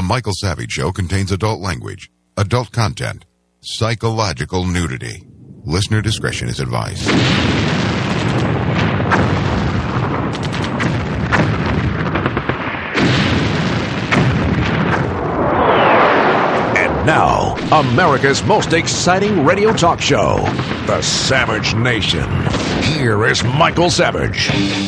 The Michael Savage Show contains adult language, adult content, psychological nudity. Listener discretion is advised. And now, America's most exciting radio talk show, The Savage Nation. Here is Michael Savage.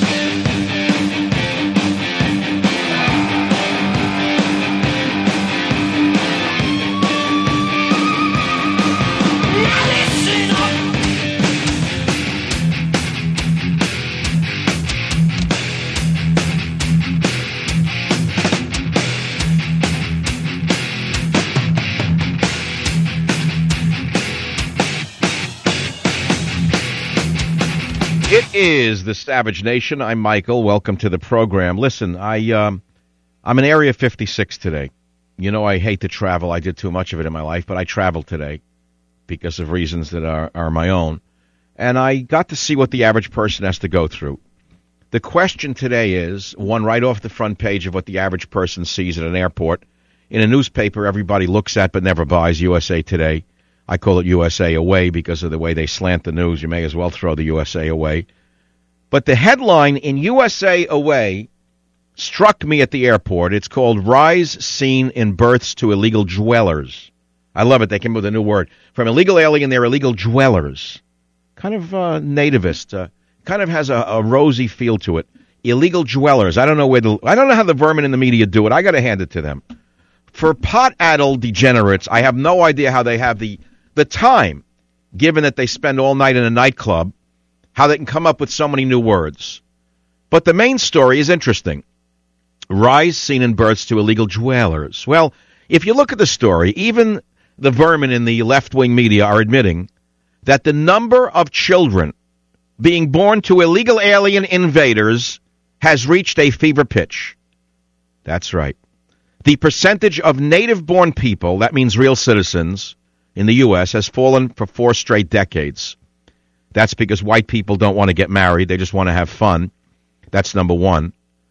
It is the Savage Nation. I'm Michael. Welcome to the program. Listen, I'm in Area 56 today. You know I hate to travel. I did too much of it in my life, but I traveled today because of reasons that are my own. And I got to see what the average person has to go through. The question today is, one right off the front page of what the average person sees at an airport. In a newspaper everybody looks at but never buys, USA Today. I call it USA Away because of the way they slant the news. You may as well throw the USA away. But the headline in USA Away struck me at the airport. It's called Rise Seen in Births to Illegal Dwellers. I love it. They came up with a new word. From illegal alien, they're illegal dwellers. Kind of nativist. Kind of has a rosy feel to it. Illegal dwellers. I don't know how the vermin in the media do it. I got to hand it to them. For pot-addled degenerates, I have no idea how they have the time, given that they spend all night in a nightclub, how they can come up with so many new words. But the main story is interesting. Rise seen in births to illegal dwellers. Well, if you look at the story, even the vermin in the left-wing media are admitting that the number of children being born to illegal alien invaders has reached a fever pitch. That's right. The percentage of native-born people, that means real citizens, in the U.S. has fallen for 4 straight decades. That's because white people don't want to get married. They just want to have fun. That's number one.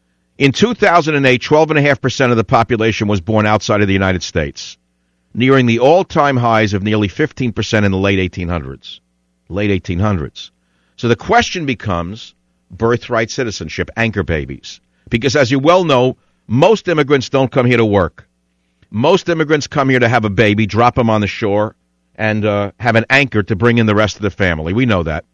In 2008, 12.5% of the population was born outside of the United States, nearing the all-time highs of nearly 15% in the late 1800s. Late 1800s. So the question becomes birthright citizenship, anchor babies. Because as you well know, most immigrants don't come here to work. Most immigrants come here to have a baby, drop them on the shore, and have an anchor to bring in the rest of the family. We know that.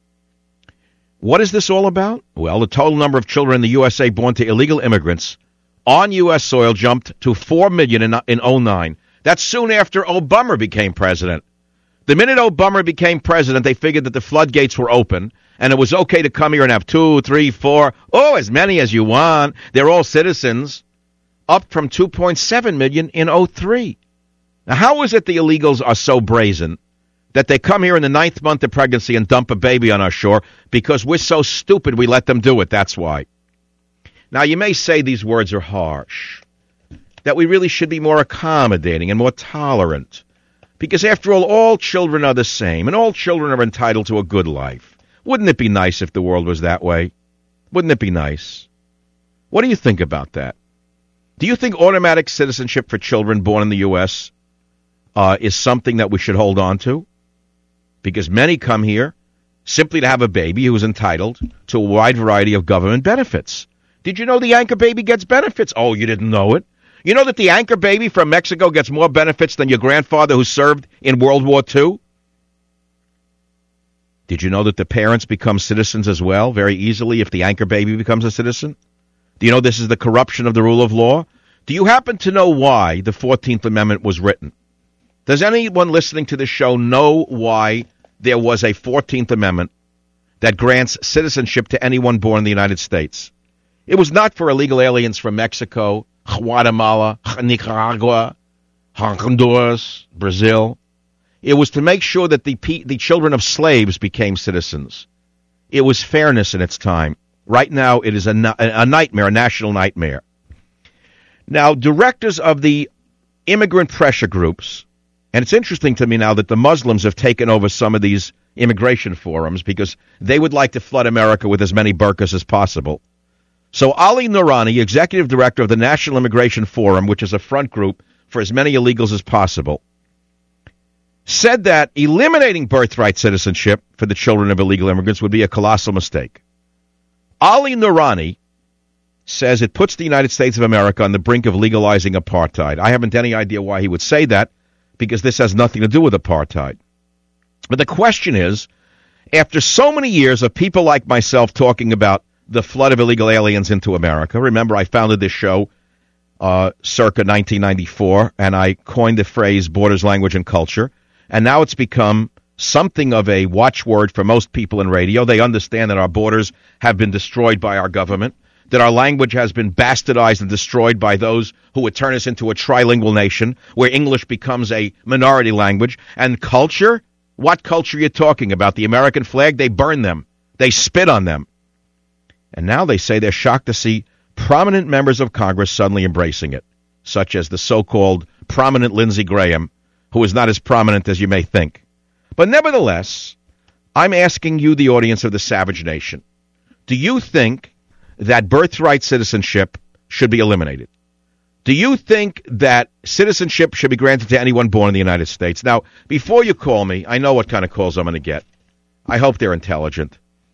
What is this all about? Well, the total number of children in the USA born to illegal immigrants on U.S. soil jumped to 4 million in 2009. That's soon after Obama became president. The minute Obama became president, they figured that the floodgates were open, and it was okay to come here and have 2, 3, 4, as many as you want. They're all citizens. Up from 2.7 million in 2003. Now, how is it the illegals are so brazen that they come here in the 9th month of pregnancy and dump a baby on our shore? Because we're so stupid we let them do it, that's why. Now, you may say these words are harsh, that we really should be more accommodating and more tolerant. Because after all children are the same, and all children are entitled to a good life. Wouldn't it be nice if the world was that way? Wouldn't it be nice? What do you think about that? Do you think automatic citizenship for children born in the U.S. Is something that we should hold on to? Because many come here simply to have a baby who is entitled to a wide variety of government benefits. Did you know the anchor baby gets benefits? Oh, you didn't know it? You know that the anchor baby from Mexico gets more benefits than your grandfather who served in World War II? Did you know that the parents become citizens as well very easily if the anchor baby becomes a citizen? Do you know this is the corruption of the rule of law? Do you happen to know why the 14th Amendment was written? Does anyone listening to this show know why there was a 14th Amendment that grants citizenship to anyone born in the United States? It was not for illegal aliens from Mexico, Guatemala, Nicaragua, Honduras, Brazil. It was to make sure that the children of slaves became citizens. It was fairness in its time. Right now, it is a nightmare, a national nightmare. Now, directors of the immigrant pressure groups, and it's interesting to me now that the Muslims have taken over some of these immigration forums because they would like to flood America with as many burqas as possible. So Ali Nourani, executive director of the National Immigration Forum, which is a front group for as many illegals as possible, said that eliminating birthright citizenship for the children of illegal immigrants would be a colossal mistake. Ali Nourani says it puts the United States of America on the brink of legalizing apartheid. I haven't any idea why he would say that, because this has nothing to do with apartheid. But the question is, after so many years of people like myself talking about the flood of illegal aliens into America, remember I founded this show circa 1994, and I coined the phrase borders, language, and culture, and now it's become something of a watchword for most people in radio. They understand that our borders have been destroyed by our government, that our language has been bastardized and destroyed by those who would turn us into a trilingual nation where English becomes a minority language. And culture? What culture are you talking about? The American flag? They burn them. They spit on them. And now they say they're shocked to see prominent members of Congress suddenly embracing it, such as the so-called prominent Lindsey Graham, who is not as prominent as you may think. But nevertheless, I'm asking you, the audience of the Savage Nation, do you think that birthright citizenship should be eliminated? Do you think that citizenship should be granted to anyone born in the United States? Now, before you call me, I know what kind of calls I'm going to get. I hope they're intelligent.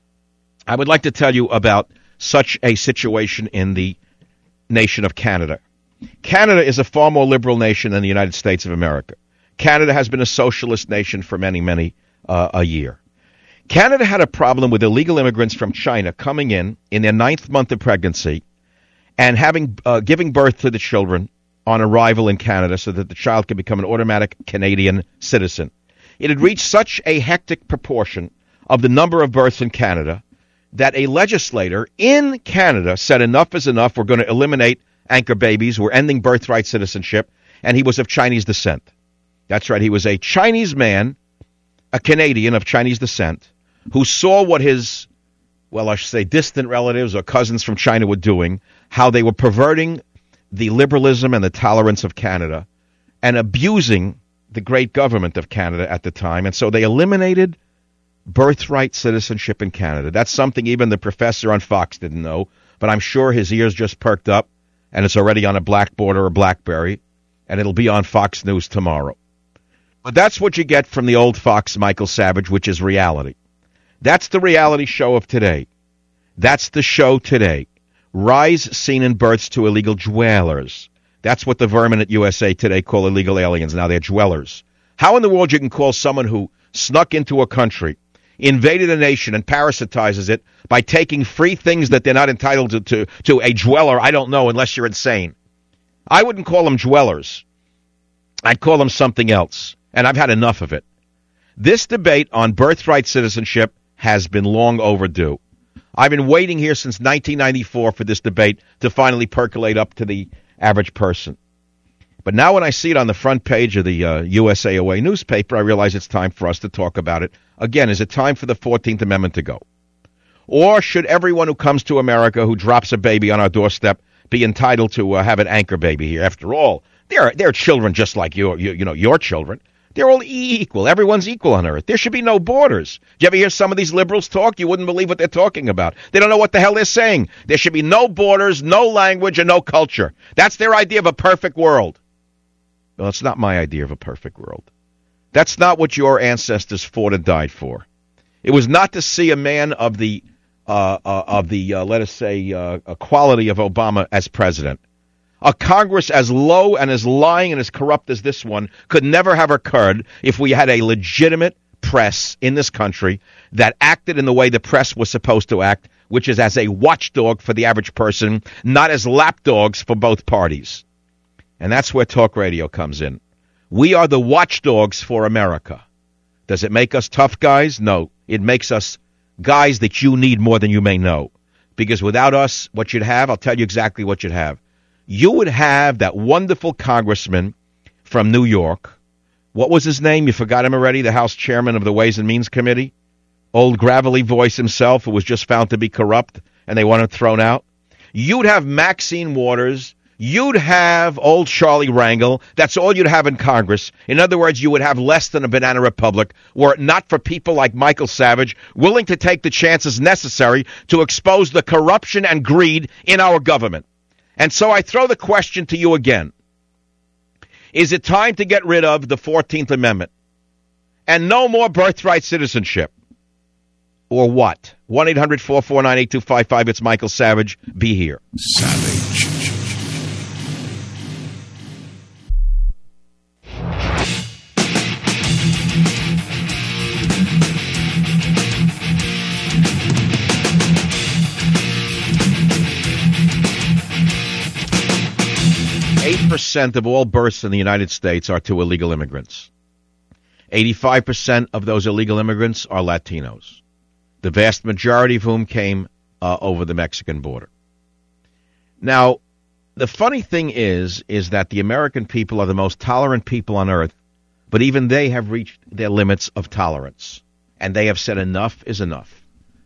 I would like to tell you about such a situation in the nation of Canada. Canada is a far more liberal nation than the United States of America. Canada has been a socialist nation for many a year. Canada had a problem with illegal immigrants from China coming in their 9th month of pregnancy and giving birth to the children on arrival in Canada so that the child could become an automatic Canadian citizen. It had reached such a hectic proportion of the number of births in Canada that a legislator in Canada said enough is enough. We're going to eliminate anchor babies. We're ending birthright citizenship. And he was of Chinese descent. That's right. He was a Chinese man, a Canadian of Chinese descent, who saw what his, well, I should say distant relatives or cousins from China were doing, how they were perverting the liberalism and the tolerance of Canada and abusing the great government of Canada at the time. And so they eliminated birthright citizenship in Canada. That's something even the professor on Fox didn't know, but I'm sure his ears just perked up, and it's already on a Blackboard or a BlackBerry, and it'll be on Fox News tomorrow. But that's what you get from the old Fox Michael Savage, which is reality. That's the reality show of today. That's the show today. Rise seen in births to illegal dwellers. That's what the vermin at USA Today call illegal aliens. Now they're dwellers. How in the world you can call someone who snuck into a country, invaded a nation, and parasitizes it by taking free things that they're not entitled to a dweller? I don't know, unless you're insane. I wouldn't call them dwellers. I'd call them something else, and I've had enough of it. This debate on birthright citizenship has been long overdue. I've been waiting here since 1994 for this debate to finally percolate up to the average person. But now when I see it on the front page of the USAOA newspaper, I realize it's time for us to talk about it. Again, is it time for the 14th Amendment to go? Or should everyone who comes to America who drops a baby on our doorstep be entitled to have an anchor baby here? After all, they're children just like your children. They're all equal. Everyone's equal on earth. There should be no borders. Do you ever hear some of these liberals talk? You wouldn't believe what they're talking about. They don't know what the hell they're saying. There should be no borders, no language, and no culture. That's their idea of a perfect world. Well, it's not my idea of a perfect world. That's not what your ancestors fought and died for. It was not to see a man of the let us say, quality of Obama as president. A Congress as low and as lying and as corrupt as this one could never have occurred if we had a legitimate press in this country that acted in the way the press was supposed to act, which is as a watchdog for the average person, not as lapdogs for both parties. And that's where talk radio comes in. We are the watchdogs for America. Does it make us tough guys? No. It makes us guys that you need more than you may know. Because without us, what you'd have, I'll tell you exactly what you'd have. You would have that wonderful congressman from New York. What was his name? You forgot him already? The House chairman of the Ways and Means Committee? Old gravelly voice himself who was just found to be corrupt and they want him thrown out. You'd have Maxine Waters. you'd have old Charlie Rangel. That's all you'd have in Congress. In other words, you would have less than a banana republic were it not for people like Michael Savage willing to take the chances necessary to expose the corruption and greed in our government. And so I throw the question to you again. Is it time to get rid of the 14th Amendment and no more birthright citizenship? Or what? 1-800-449-8255. It's Michael Savage. Be here. Savage. % of all births in the United States are to illegal immigrants. 85% of those illegal immigrants are Latinos, the vast majority of whom came over the Mexican border. Now, the funny thing is that the American people are the most tolerant people on earth, but even they have reached their limits of tolerance, and they have said enough is enough.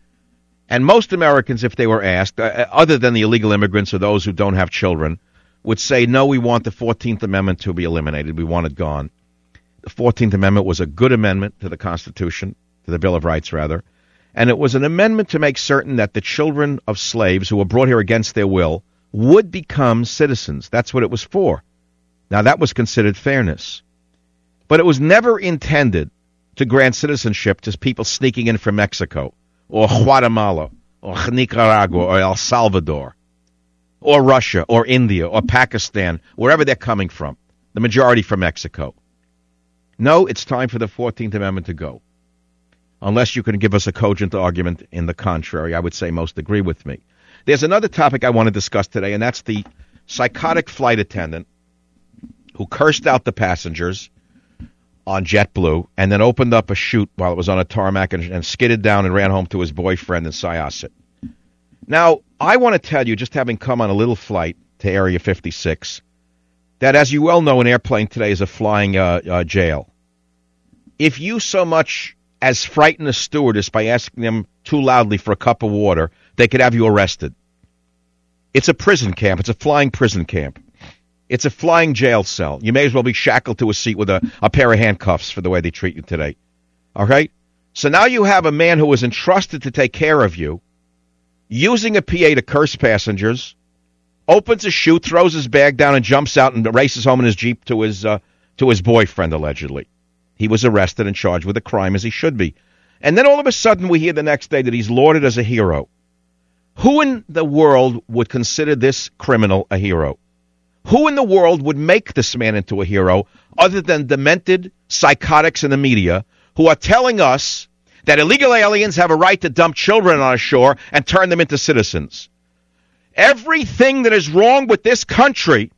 And most Americans, if they were asked, other than the illegal immigrants or those who don't have children, would say, no, we want the 14th Amendment to be eliminated. We want it gone. The 14th Amendment was a good amendment to the Constitution, to the Bill of Rights, rather, and it was an amendment to make certain that the children of slaves who were brought here against their will would become citizens. That's what it was for. Now, that was considered fairness. But it was never intended to grant citizenship to people sneaking in from Mexico or Guatemala or Nicaragua or El Salvador, or Russia, or India, or Pakistan, wherever they're coming from, the majority from Mexico. No, it's time for the 14th Amendment to go. Unless you can give us a cogent argument in the contrary, I would say most agree with me. There's another topic I want to discuss today, and that's the psychotic flight attendant who cursed out the passengers on JetBlue and then opened up a chute while it was on a tarmac and skidded down and ran home to his boyfriend in Syosset. Now, I want to tell you, just having come on a little flight to Area 56, that as you well know, an airplane today is a flying jail. If you so much as frighten a stewardess by asking them too loudly for a cup of water, they could have you arrested. It's a prison camp. It's a flying prison camp. It's a flying jail cell. You may as well be shackled to a seat with a pair of handcuffs for the way they treat you today. All right? So now you have a man who was entrusted to take care of you, using a PA to curse passengers, opens a chute, throws his bag down, and jumps out and races home in his Jeep to his boyfriend, allegedly. He was arrested and charged with a crime, as he should be. And then all of a sudden we hear the next day that he's lauded as a hero. Who in the world would consider this criminal a hero? Who in the world would make this man into a hero other than demented psychotics in the media who are telling us that illegal aliens have a right to dump children on our shore and turn them into citizens? Everything that is wrong with this country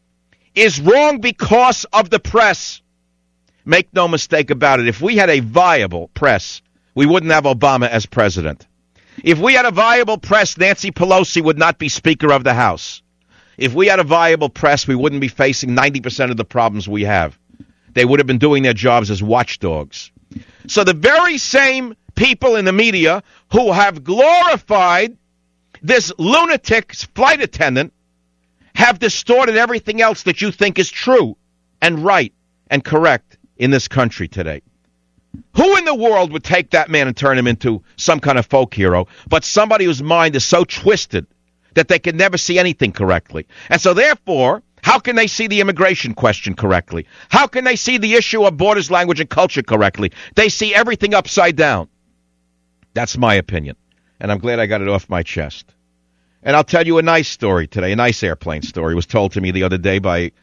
is wrong because of the press. Make no mistake about it. If we had a viable press, we wouldn't have Obama as president. If we had a viable press, Nancy Pelosi would not be Speaker of the House. If we had a viable press, we wouldn't be facing 90% of the problems we have. They would have been doing their jobs as watchdogs. So the very same people in the media who have glorified this lunatic flight attendant have distorted everything else that you think is true and right and correct in this country today. Who in the world would take that man and turn him into some kind of folk hero but somebody whose mind is so twisted that they can never see anything correctly? And so therefore, how can they see the immigration question correctly? How can they see the issue of borders, language, and culture correctly? They see everything upside down. That's my opinion, and I'm glad I got it off my chest. And I'll tell you a nice story today, a nice airplane story. It was told to me the other day by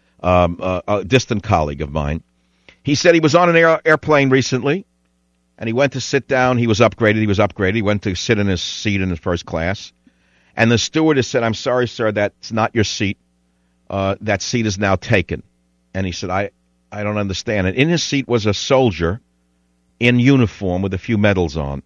a distant colleague of mine. He said he was on an airplane recently, and he went to sit down. He was upgraded. He went to sit in his seat in his first class. And the stewardess said, "I'm sorry, sir, that's not your seat. That seat is now taken." And he said, I don't understand. And in his seat was a soldier in uniform with a few medals on.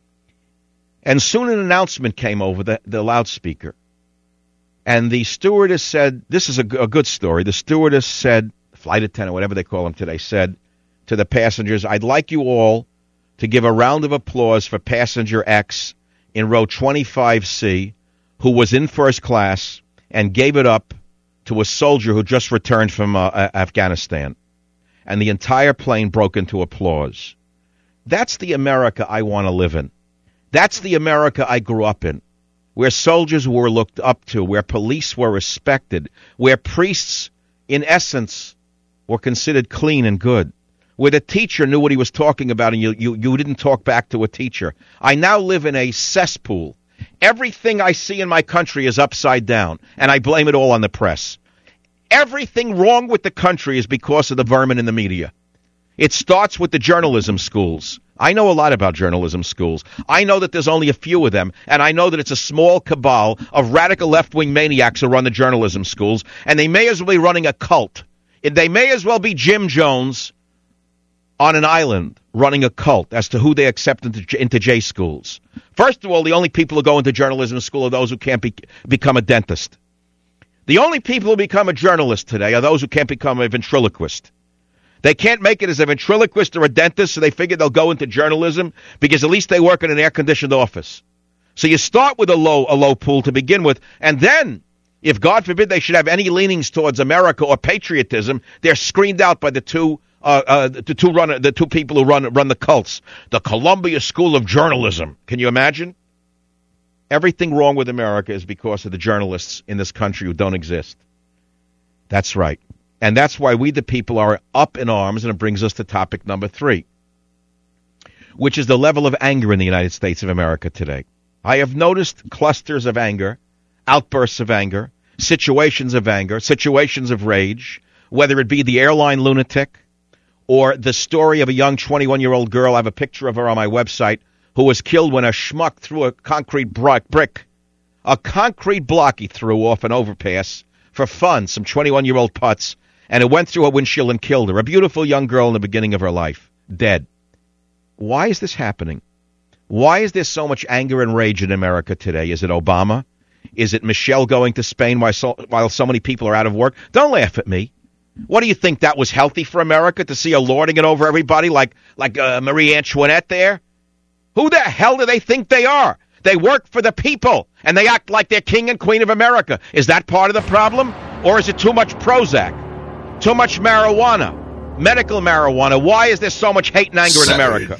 And soon an announcement came over the loudspeaker. And the stewardess said, this is a good story. The stewardess said, flight attendant, whatever they call him today, said to the passengers, "I'd like you all to give a round of applause for passenger X in row 25C, who was in first class and gave it up to a soldier who just returned from Afghanistan, and the entire plane broke into applause. That's the America I want to live in. That's the America I grew up in, where soldiers were looked up to, where police were respected, where priests, in essence, were considered clean and good, where the teacher knew what he was talking about and you didn't talk back to a teacher. I now live in a cesspool. Everything I see in my country is upside down, and I blame it all on the press. Everything wrong with the country is because of the vermin in the media. It starts with the journalism schools. I know a lot about journalism schools. I know that there's only a few of them, and I know that it's a small cabal of radical left-wing maniacs who run the journalism schools, and they may as well be running a cult. They may as well be Jim Jones on an island running a cult as to who they accept into J schools. First of all, the only people who go into journalism school are those who can't become a dentist. The only people who become a journalist today are those who can't become a ventriloquist. They can't make it as a ventriloquist or a dentist, so they figure they'll go into journalism because at least they work in an air-conditioned office. So you start with a low pool to begin with, and then, if God forbid they should have any leanings towards America or patriotism, they're screened out by the two people who run the cults. The Columbia School of Journalism. Can you imagine? Everything wrong with America is because of the journalists in this country who don't exist. That's right. And that's why we, the people, are up in arms, and it brings us to topic number 3, which is the level of anger in the United States of America today. I have noticed clusters of anger, outbursts of anger, situations of rage, whether it be the airline lunatic or the story of a young 21-year-old girl. I have a picture of her on my website, who was killed when a schmuck threw a concrete block he threw off an overpass for fun, some 21-year-old putz, and it went through her windshield and killed her. A beautiful young girl in the beginning of her life, dead. Why is this happening? Why is there so much anger and rage in America today? Is it Obama? Is it Michelle going to Spain while so many people are out of work? Don't laugh at me. What do you think, that was healthy for America, to see her lording it over everybody like Marie Antoinette there? Who the hell do they think they are? They work for the people, and they act like they're king and queen of America. Is that part of the problem? Or is it too much Prozac? Too much marijuana? Medical marijuana? Why is there so much hate and anger in America?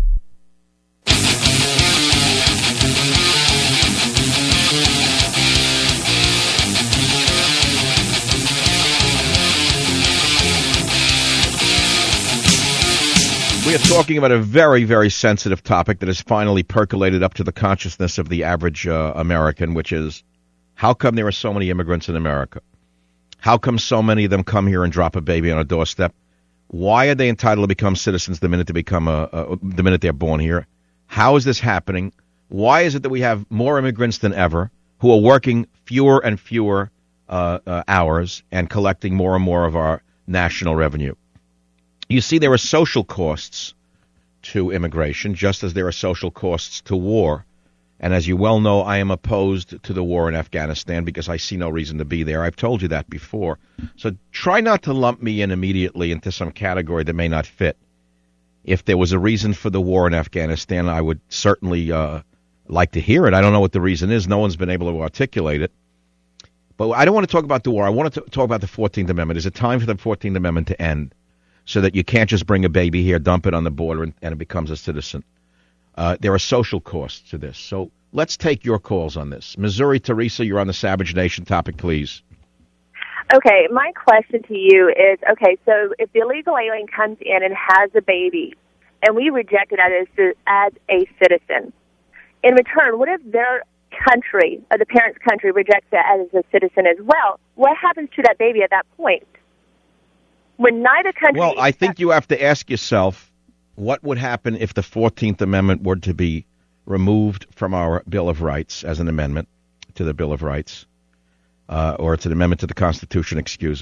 We are talking about a very, very sensitive topic that has finally percolated up to the consciousness of the average American, which is, how come there are so many immigrants in America? How come so many of them come here and drop a baby on a doorstep? Why are they entitled to become citizens the minute they the minute they're born here? How is this happening? Why is it that we have more immigrants than ever who are working fewer and fewer hours and collecting more and more of our national revenue? You see, there are social costs to immigration, just as there are social costs to war. And as you well know, I am opposed to the war in Afghanistan because I see no reason to be there. I've told you that before. So try not to lump me in immediately into some category that may not fit. If there was a reason for the war in Afghanistan, I would certainly like to hear it. I don't know what the reason is. No one's been able to articulate it. But I don't want to talk about the war. I want to talk about the 14th Amendment. Is it time for the 14th Amendment to end so that you can't just bring a baby here, dump it on the border, and it becomes a citizen? There are social costs to this. So let's take your calls on this. Missouri, Teresa, you're on the Savage Nation topic, please. Okay, my question to you is, so if the illegal alien comes in and has a baby, and we reject it as a citizen, in return, what if their country, or the parent's country, rejects it as a citizen as well? What happens to that baby at that point? When neither country... Well, I think you have to ask yourself, what would happen if the 14th Amendment were to be removed from our Bill of Rights as an amendment to the Bill of Rights, or it's an amendment to the Constitution,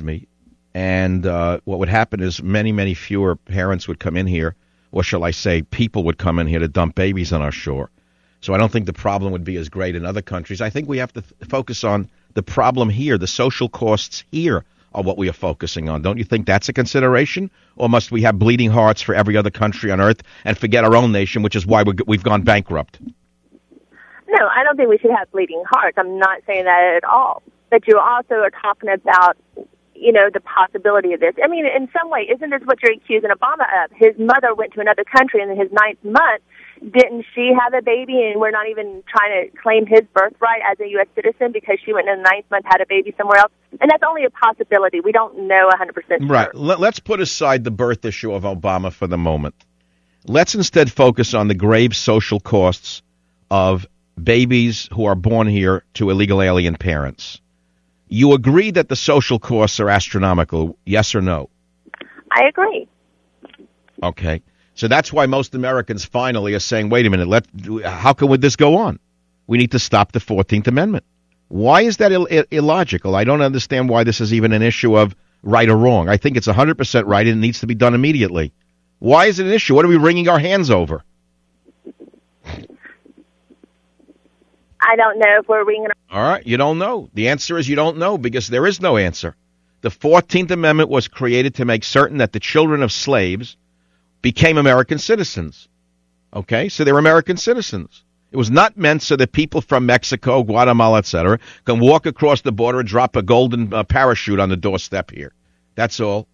and what would happen is many, many fewer parents would come in here, or shall I say people would come in here to dump babies on our shore. So I don't think the problem would be as great in other countries. I think we have to focus on the problem here. The social costs here are what we are focusing on. Don't you think that's a consideration? Or must we have bleeding hearts for every other country on earth and forget our own nation, which is why we've gone bankrupt? No, I don't think we should have bleeding hearts. I'm not saying that at all. but you also are talking about, the possibility of this. I mean, in some way, isn't this what you're accusing Obama of? His mother went to another country in his 9th month. Didn't she have a baby, and we're not even trying to claim his birthright as a U.S. citizen because she went in the 9th month, had a baby somewhere else? And that's only a possibility. We don't know 100% sure. Right. Let's put aside the birth issue of Obama for the moment. Let's instead focus on the grave social costs of babies who are born here to illegal alien parents. You agree that the social costs are astronomical, yes or no? I agree. Okay. So that's why most Americans finally are saying, wait a minute, how can this go on? We need to stop the 14th Amendment. Why is that illogical? I don't understand why this is even an issue of right or wrong. I think it's 100% right and it needs to be done immediately. Why is it an issue? What are we wringing our hands over? I don't know if we're wringing. All right, you don't know. The answer is you don't know because there is no answer. The 14th Amendment was created to make certain that the children of slaves became American citizens. Okay, so they're American citizens. It was not meant so that people from Mexico, Guatemala, etc., can walk across the border and drop a golden parachute on the doorstep here. That's all.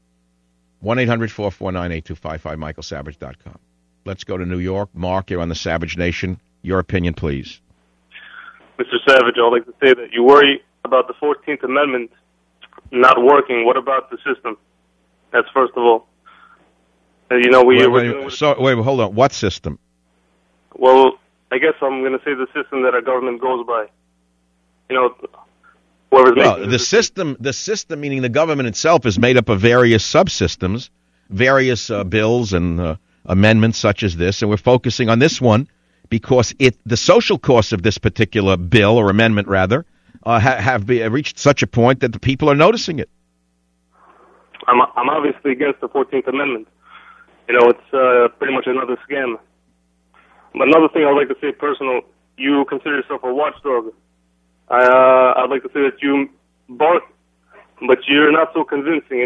1-800-449-8255, michaelsavage.com. Let's go to New York. Mark, you're on the Savage Nation. Your opinion, please. Mr. Savage, I'd like to say that you worry about the 14th Amendment not working. What about the system? That's first of all. Wait, hold on. What system? Well, I guess I'm going to say the system that our government goes by. Whoever's making the system, meaning the government itself, is made up of various subsystems, various bills and amendments such as this, and we're focusing on this one because the social costs of this particular bill or amendment, rather, have reached such a point that the people are noticing it. I'm obviously against the 14th Amendment. It's pretty much another scam. But another thing I'd like to say personal, you consider yourself a watchdog. I'd like to say that you bark, but you're not so convincing.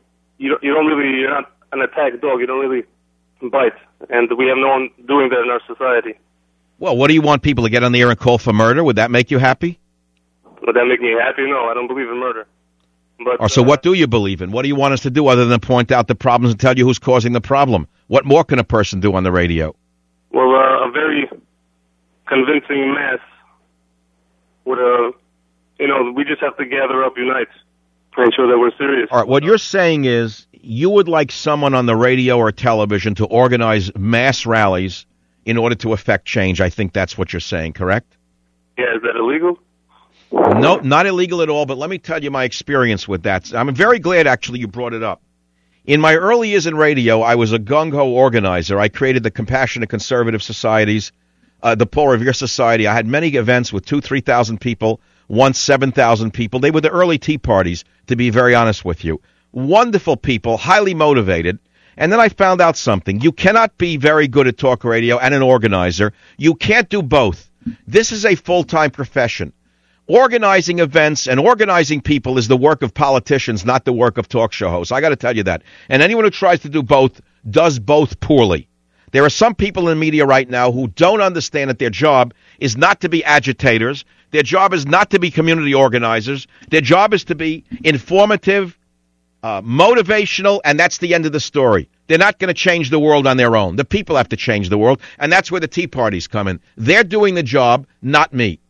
You're not an attack dog. You don't really bite. And we have no one doing that in our society. Well, what do you want people to get on the air and call for murder? Would that make you happy? Would that make me happy? No, I don't believe in murder. But, so what do you believe in? What do you want us to do other than point out the problems and tell you who's causing the problem? What more can a person do on the radio? Well, a very convincing mass would, we just have to gather up, unite, and show that we're serious. All right, what you're saying is you would like someone on the radio or television to organize mass rallies in order to affect change. I think that's what you're saying, correct? Yeah, is that illegal? No, not illegal at all, but let me tell you my experience with that. I'm very glad, actually, you brought it up. In my early years in radio, I was a gung-ho organizer. I created the Compassionate Conservative Societies, the Paul Revere Society. I had many events with 2,000 to 3,000 people, once 7,000 people. They were the early Tea Parties, to be very honest with you. Wonderful people, highly motivated. And then I found out something. You cannot be very good at talk radio and an organizer. You can't do both. This is a full-time profession. Organizing events and organizing people is the work of politicians, not the work of talk show hosts. I got to tell you that. And anyone who tries to do both does both poorly. There are some people in media right now who don't understand that their job is not to be agitators. Their job is not to be community organizers. Their job is to be informative, motivational, and that's the end of the story. They're not going to change the world on their own. The people have to change the world, and that's where the Tea Parties come in. They're doing the job, not me.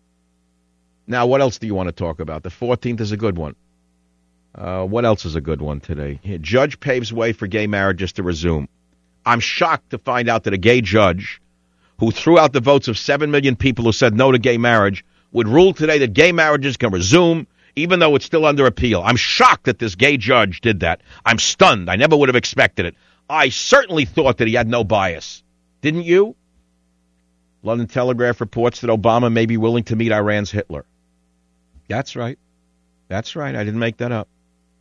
Now, what else do you want to talk about? The 14th is a good one. What else is a good one today? Judge paves way for gay marriages to resume. I'm shocked to find out that a gay judge who threw out the votes of 7 million people who said no to gay marriage would rule today that gay marriages can resume even though it's still under appeal. I'm shocked that this gay judge did that. I'm stunned. I never would have expected it. I certainly thought that he had no bias. Didn't you? London Telegraph reports that Obama may be willing to meet Iran's Hitler. That's right. That's right. I didn't make that up.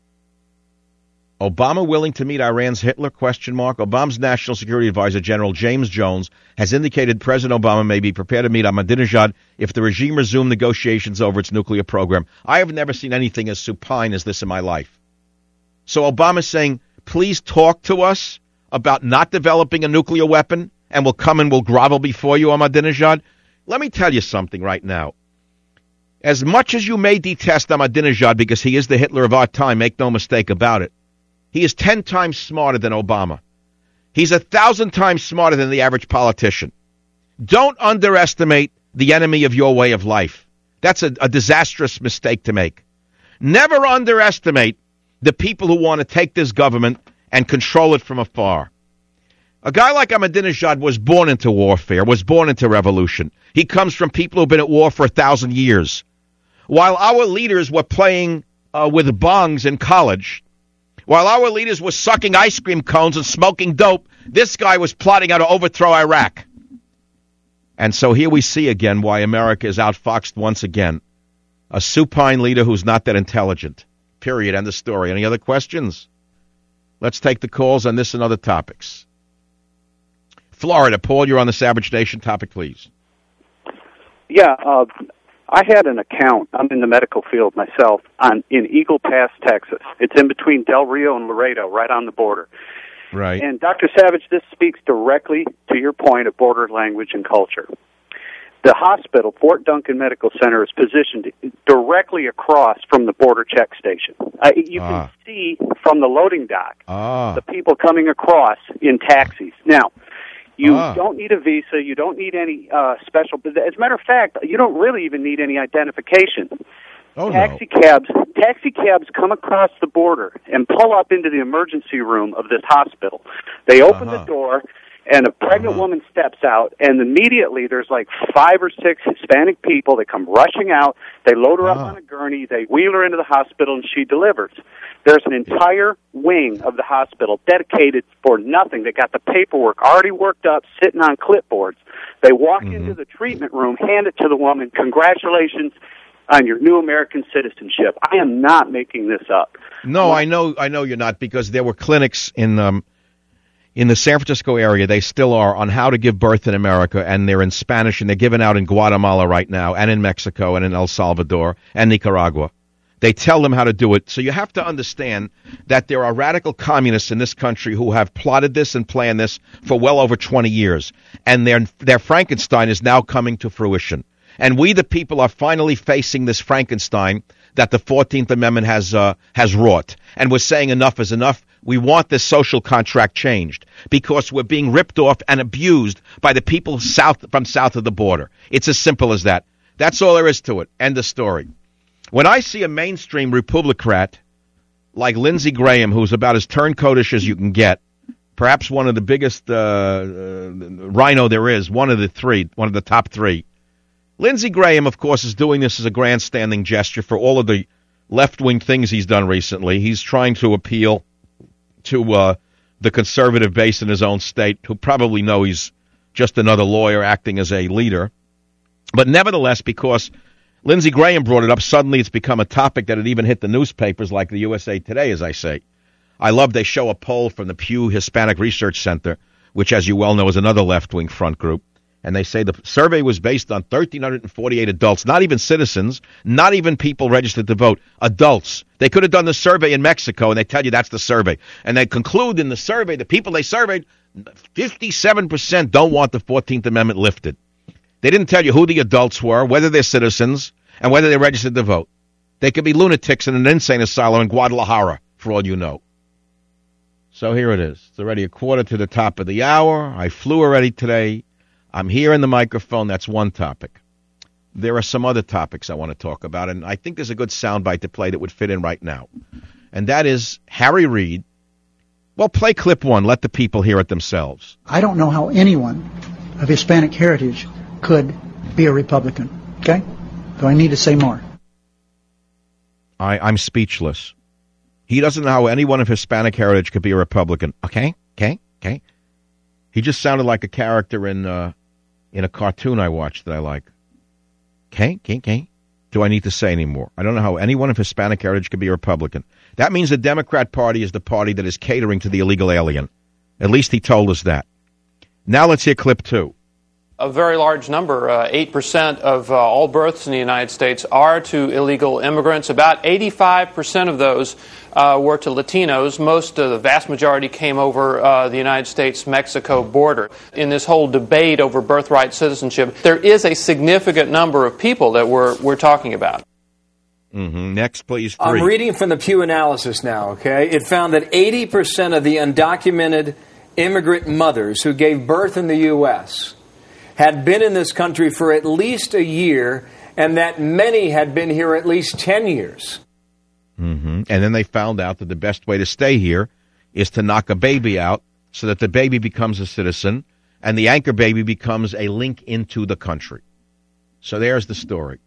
Obama willing to meet Iran's Hitler? ? Obama's National Security Advisor, General James Jones, has indicated President Obama may be prepared to meet Ahmadinejad if the regime resumed negotiations over its nuclear program. I have never seen anything as supine as this in my life. So Obama's saying, please talk to us about not developing a nuclear weapon, and we'll come and we'll grovel before you, Ahmadinejad. Let me tell you something right now. As much as you may detest Ahmadinejad because he is the Hitler of our time, make no mistake about it, he is 10 times smarter than Obama. He's 1,000 times smarter than the average politician. Don't underestimate the enemy of your way of life. That's a disastrous mistake to make. Never underestimate the people who want to take this government and control it from afar. A guy like Ahmadinejad was born into warfare, was born into revolution. He comes from people who've been at war for 1,000 years. While our leaders were playing with bongs in college, while our leaders were sucking ice cream cones and smoking dope, this guy was plotting how to overthrow Iraq. And so here we see again why America is outfoxed once again. A supine leader who's not that intelligent. Period. End of story. Any other questions? Let's take the calls on this and other topics. Florida, Paul, you're on the Savage Nation topic, please. Yeah, I had an account. I'm in the medical field myself in Eagle Pass, Texas. It's in between Del Rio and Laredo, right on the border. Right. And Dr. Savage, this speaks directly to your point of border language and culture. The hospital, Fort Duncan Medical Center, is positioned directly across from the border check station. You can see from the loading dock the people coming across in taxis. Now, you don't need a visa. You don't need any special. As a matter of fact, you don't really even need any identification. Taxi cabs come across the border and pull up into the emergency room of this hospital. They open the door, and a pregnant woman steps out, and immediately there's like 5 or 6 Hispanic people. They come rushing out. They load her up on a gurney. They wheel her into the hospital, and she delivers. There's an entire wing of the hospital dedicated for nothing. They got the paperwork already worked up, sitting on clipboards. They walk into the treatment room, hand it to the woman. Congratulations on your new American citizenship. I am not making this up. No, I know you're not, because there were clinics in the San Francisco area, they still are, on how to give birth in America, and they're in Spanish, and they're given out in Guatemala right now, and in Mexico, and in El Salvador, and Nicaragua. They tell them how to do it. So you have to understand that there are radical communists in this country who have plotted this and planned this for well over 20 years, and their Frankenstein is now coming to fruition. And we, the people, are finally facing this Frankenstein that the 14th Amendment has wrought. And we're saying enough is enough. We want this social contract changed because we're being ripped off and abused by the people from south of the border. It's as simple as that. That's all there is to it. End of story. When I see a mainstream Republican like Lindsey Graham, who's about as turncoatish as you can get, perhaps one of the biggest rhino there is, one of the top 3, Lindsey Graham, of course, is doing this as a grandstanding gesture for all of the left-wing things he's done recently. He's trying to appeal to the conservative base in his own state, who probably know he's just another lawyer acting as a leader. But nevertheless, because Lindsey Graham brought it up, suddenly it's become a topic that had even hit the newspapers like the USA Today, as I say. I love they show a poll from the Pew Hispanic Research Center, which, as you well know, is another left-wing front group. And they say the survey was based on 1,348 adults, not even citizens, not even people registered to vote, adults. They could have done the survey in Mexico, and they tell you that's the survey. And they conclude in the survey, the people they surveyed, 57% don't want the 14th Amendment lifted. They didn't tell you who the adults were, whether they're citizens, and whether they registered to vote. They could be lunatics in an insane asylum in Guadalajara, for all you know. So here it is. It's already 1/4 to the top of the hour. I flew already today. I'm here in the microphone. That's one topic. There are some other topics I want to talk about, and I think there's a good soundbite to play that would fit in right now. And that is Harry Reid. Well, play clip 1. Let the people hear it themselves. I don't know how anyone of Hispanic heritage could be a Republican. Okay? Do I need to say more? I'm speechless. He doesn't know how anyone of Hispanic heritage could be a Republican. Okay? He just sounded like a character in a cartoon I watched that I like. Okay. Do I need to say any more? I don't know how anyone of Hispanic heritage could be a Republican. That means the Democrat Party is the party that is catering to the illegal alien. At least he told us that. Now let's hear clip 2. A very large number, 8% of all births in the United States are to illegal immigrants. About 85% of those were to Latinos. The vast majority came over the United States-Mexico border. In this whole debate over birthright citizenship, there is a significant number of people that we're talking about. Mm-hmm. Next, please. 3. I'm reading from the Pew Analysis now, okay? It found that 80% of the undocumented immigrant mothers who gave birth in the U.S. had been in this country for at least a year, and that many had been here at least 10 years. Mm-hmm. And then they found out that the best way to stay here is to knock a baby out so that the baby becomes a citizen and the anchor baby becomes a link into the country. So there's the story.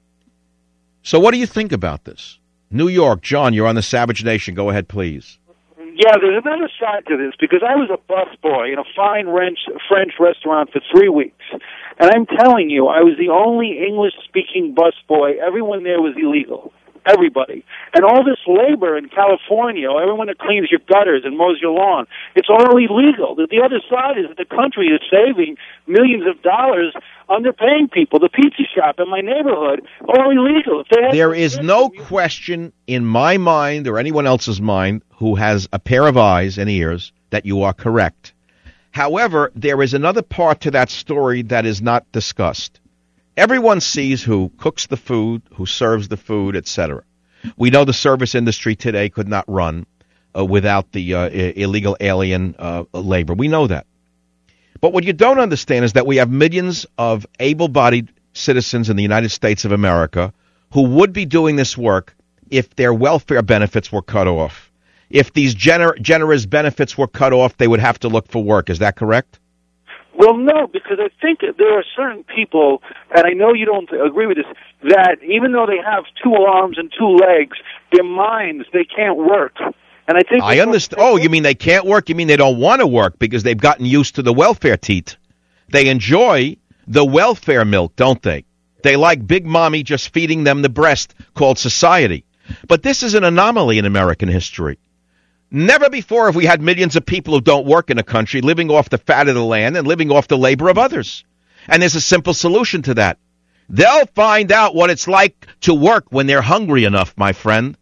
So what do you think about this? New York, John, you're on the Savage Nation. Go ahead, please. Yeah, there's another side to this, because I was a busboy in a fine French restaurant for 3 weeks. And I'm telling you, I was the only English-speaking busboy. Everyone there was illegal. Everybody. And all this labor in California, everyone that cleans your gutters and mows your lawn, it's all illegal. The other side is that the country is saving millions of dollars underpaying people. The pizza shop in my neighborhood, all illegal. There is no question in my mind or anyone else's mind who has a pair of eyes and ears that you are correct. However, there is another part to that story that is not discussed. Everyone sees who cooks the food, who serves the food, etc. We know the service industry today could not run without the illegal alien labor. We know that. But what you don't understand is that we have millions of able-bodied citizens in the United States of America who would be doing this work if their welfare benefits were cut off. If these generous benefits were cut off, they would have to look for work. Is that correct? Well, no, because I think that there are certain people, and I know you don't agree with this, that even though they have 2 arms and 2 legs, their minds, they can't work. And I understand. Oh, you mean they can't work? You mean they don't want to work because they've gotten used to the welfare teat? They enjoy the welfare milk, don't they? They like Big Mommy just feeding them the breast called society. But this is an anomaly in American history. Never before have we had millions of people who don't work in a country living off the fat of the land and living off the labor of others. And there's a simple solution to that. They'll find out what it's like to work when they're hungry enough, my friend.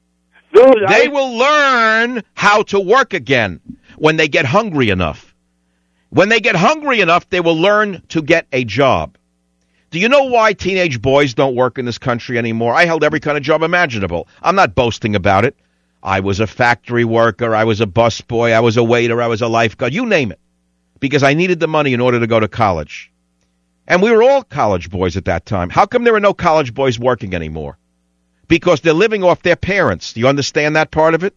They will learn how to work again when they get hungry enough. When they get hungry enough, they will learn to get a job. Do you know why teenage boys don't work in this country anymore? I held every kind of job imaginable. I'm not boasting about it. I was a factory worker, I was a busboy, I was a waiter, I was a lifeguard, you name it, because I needed the money in order to go to college. And we were all college boys at that time. How come there are no college boys working anymore? Because they're living off their parents. Do you understand that part of it?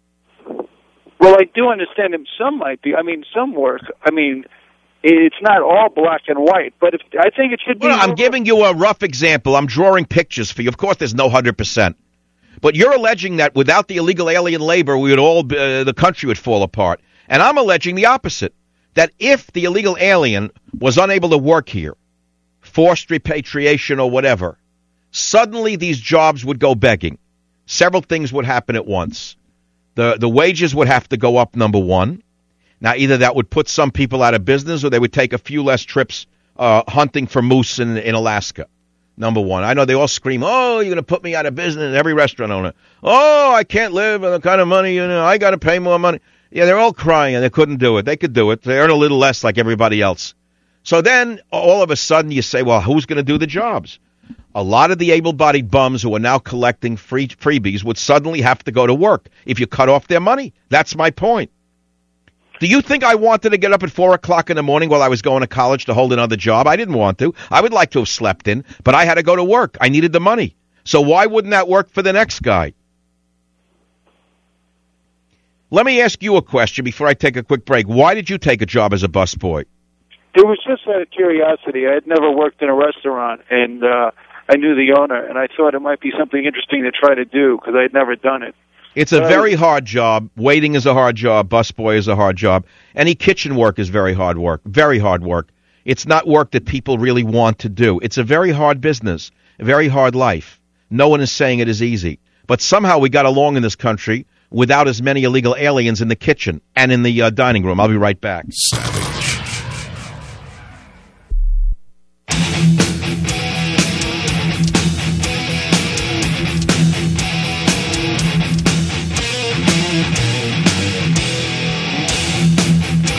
Well, I do understand them. Some might be. I mean, some work. I mean, it's not all black and white, but I think it should be. Well, I'm giving you a rough example. I'm drawing pictures for you. Of course, there's no 100%. But you're alleging that without the illegal alien labor, we would all the country would fall apart. And I'm alleging the opposite, that if the illegal alien was unable to work here, forced repatriation or whatever, suddenly these jobs would go begging. Several things would happen at once. The wages would have to go up, number one. Now, either that would put some people out of business or they would take a few less trips hunting for moose in Alaska. Number one. I know they all scream, oh, you're going to put me out of business, every restaurant owner. Oh, I can't live on the kind of money, I got to pay more money. Yeah, they're all crying and they couldn't do it. They could do it. They earn a little less like everybody else. So then all of a sudden you say, well, who's going to do the jobs? A lot of the able-bodied bums who are now collecting freebies would suddenly have to go to work if you cut off their money. That's my point. Do you think I wanted to get up at 4 o'clock in the morning while I was going to college to hold another job? I didn't want to. I would like to have slept in, but I had to go to work. I needed the money. So why wouldn't that work for the next guy? Let me ask you a question before I take a quick break. Why did you take a job as a busboy? It was just out of curiosity. I had never worked in a restaurant, and I knew the owner, and I thought it might be something interesting to try to do because I had never done it. It's a very hard job. Waiting is a hard job. Busboy is a hard job. Any kitchen work is very hard work. Very hard work. It's not work that people really want to do. It's a very hard business, a very hard life. No one is saying it is easy. But somehow we got along in this country without as many illegal aliens in the kitchen and in the dining room. I'll be right back.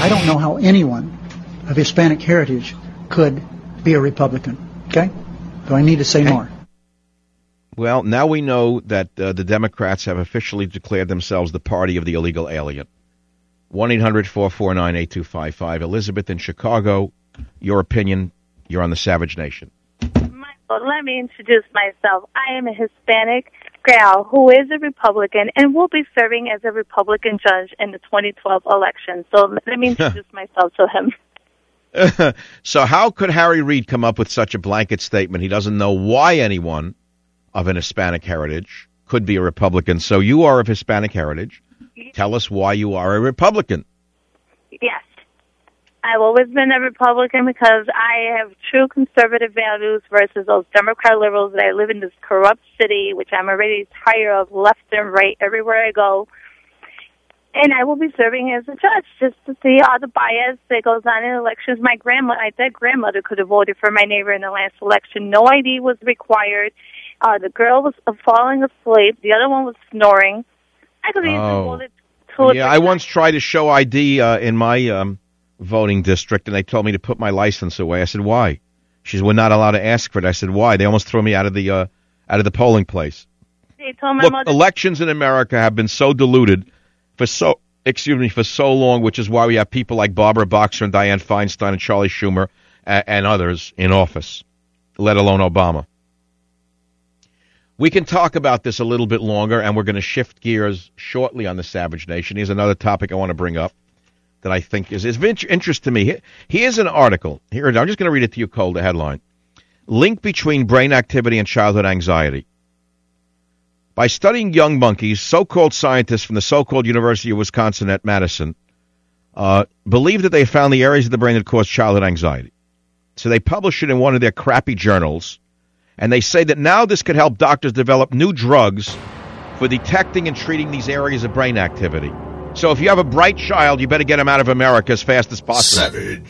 I don't know how anyone of Hispanic heritage could be a Republican. Okay? Do I need to say more? Well, now we know that the Democrats have officially declared themselves the party of the illegal alien. 1-800-449-8255. Elizabeth in Chicago, your opinion. You're on the Savage Nation. Michael, let me introduce myself. I am a Hispanic gal who is a Republican and will be serving as a Republican judge in the 2012 election. So let me introduce myself to him. So how could Harry Reid come up with such a blanket statement? He doesn't know why anyone of an Hispanic heritage could be a Republican. So you are of Hispanic heritage. Tell us why you are a Republican. Yes. I've always been a Republican because I have true conservative values versus those Democrat liberals that I live in this corrupt city, which I'm already tired of left and right everywhere I go. And I will be serving as a judge just to see all the bias that goes on in elections. My dead grandmother could have voted for my neighbor in the last election. No ID was required. The girl was falling asleep. The other one was snoring. I could have voted I once tried to show ID in my voting district, and they told me to put my license away. I said, why? She said, we're not allowed to ask for it. I said, why? They almost threw me out of the polling place. They told my Look, mother. Elections in America have been so diluted for so long, which is why we have people like Barbara Boxer and Dianne Feinstein and Charlie Schumer and others in office, let alone Obama. We can talk about this a little bit longer, and we're going to shift gears shortly on the Savage Nation. Here's another topic I want to bring up that I think is of interest to me. Here's an article. Here, I'm just going to read it to you cold, the headline. Link between brain activity and childhood anxiety. By studying young monkeys, so-called scientists from the so-called University of Wisconsin at Madison believe that they found the areas of the brain that cause childhood anxiety. So they published it in one of their crappy journals, and they say that now this could help doctors develop new drugs for detecting and treating these areas of brain activity. So if you have a bright child, you better get him out of America as fast as possible. Savage.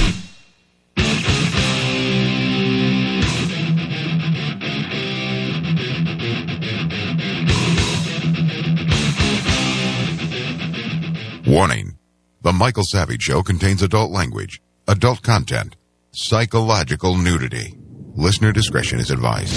Warning. The Michael Savage Show contains adult language, adult content, psychological nudity. Listener discretion is advised.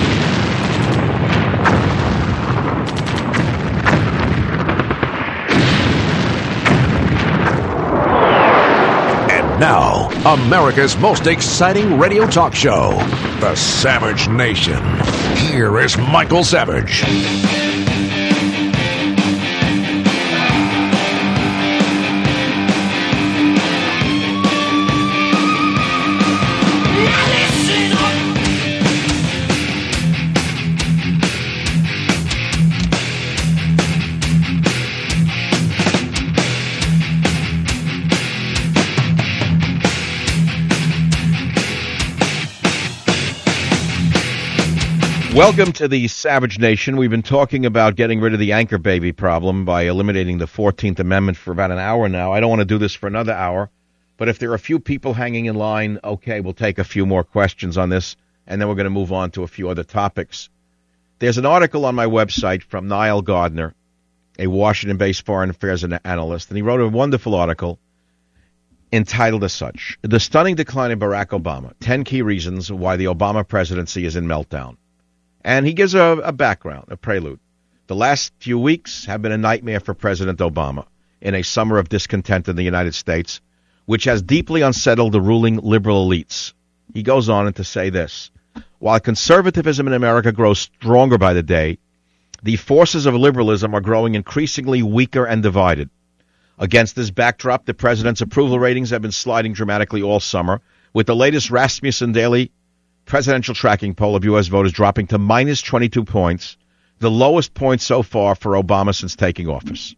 And now, America's most exciting radio talk show, The Savage Nation. Here is Michael Savage. Welcome to the Savage Nation. We've been talking about getting rid of the anchor baby problem by eliminating the 14th Amendment for about an hour now. I don't want to do this for another hour, but if there are a few people hanging in line, okay, we'll take a few more questions on this, and then we're going to move on to a few other topics. There's an article on my website from Niall Gardner, a Washington-based foreign affairs analyst, and he wrote a wonderful article entitled as such, The Stunning Decline of Barack Obama, 10 Key Reasons Why the Obama Presidency is in Meltdown. And he gives a background, a prelude. The last few weeks have been a nightmare for President Obama in a summer of discontent in the United States, which has deeply unsettled the ruling liberal elites. He goes on to say this. While conservatism in America grows stronger by the day, the forces of liberalism are growing increasingly weaker and divided. Against this backdrop, the president's approval ratings have been sliding dramatically all summer, with the latest Rasmussen Daily presidential tracking poll of U.S. voters dropping to minus 22 points, the lowest point so far for Obama since taking office.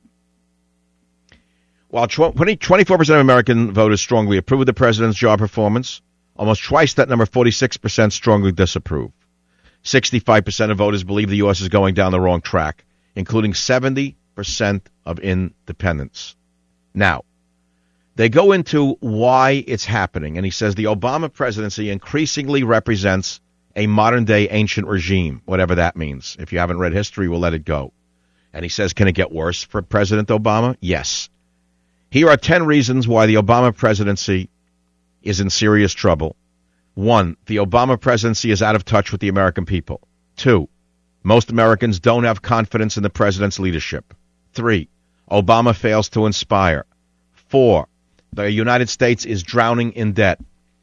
While 24% of American voters strongly approve of the president's job performance, almost twice that number, 46%, strongly disapprove. 65% of voters believe the U.S. is going down the wrong track, including 70% of independents. Now, they go into why it's happening, and he says the Obama presidency increasingly represents a modern-day ancient regime, whatever that means. If you haven't read history, we'll let it go. And he says, can it get worse for President Obama? Yes. Here are 10 reasons why the Obama presidency is in serious trouble. 1, the Obama presidency is out of touch with the American people. 2, most Americans don't have confidence in the president's leadership. 3, Obama fails to inspire. 4, the United States is drowning in debt.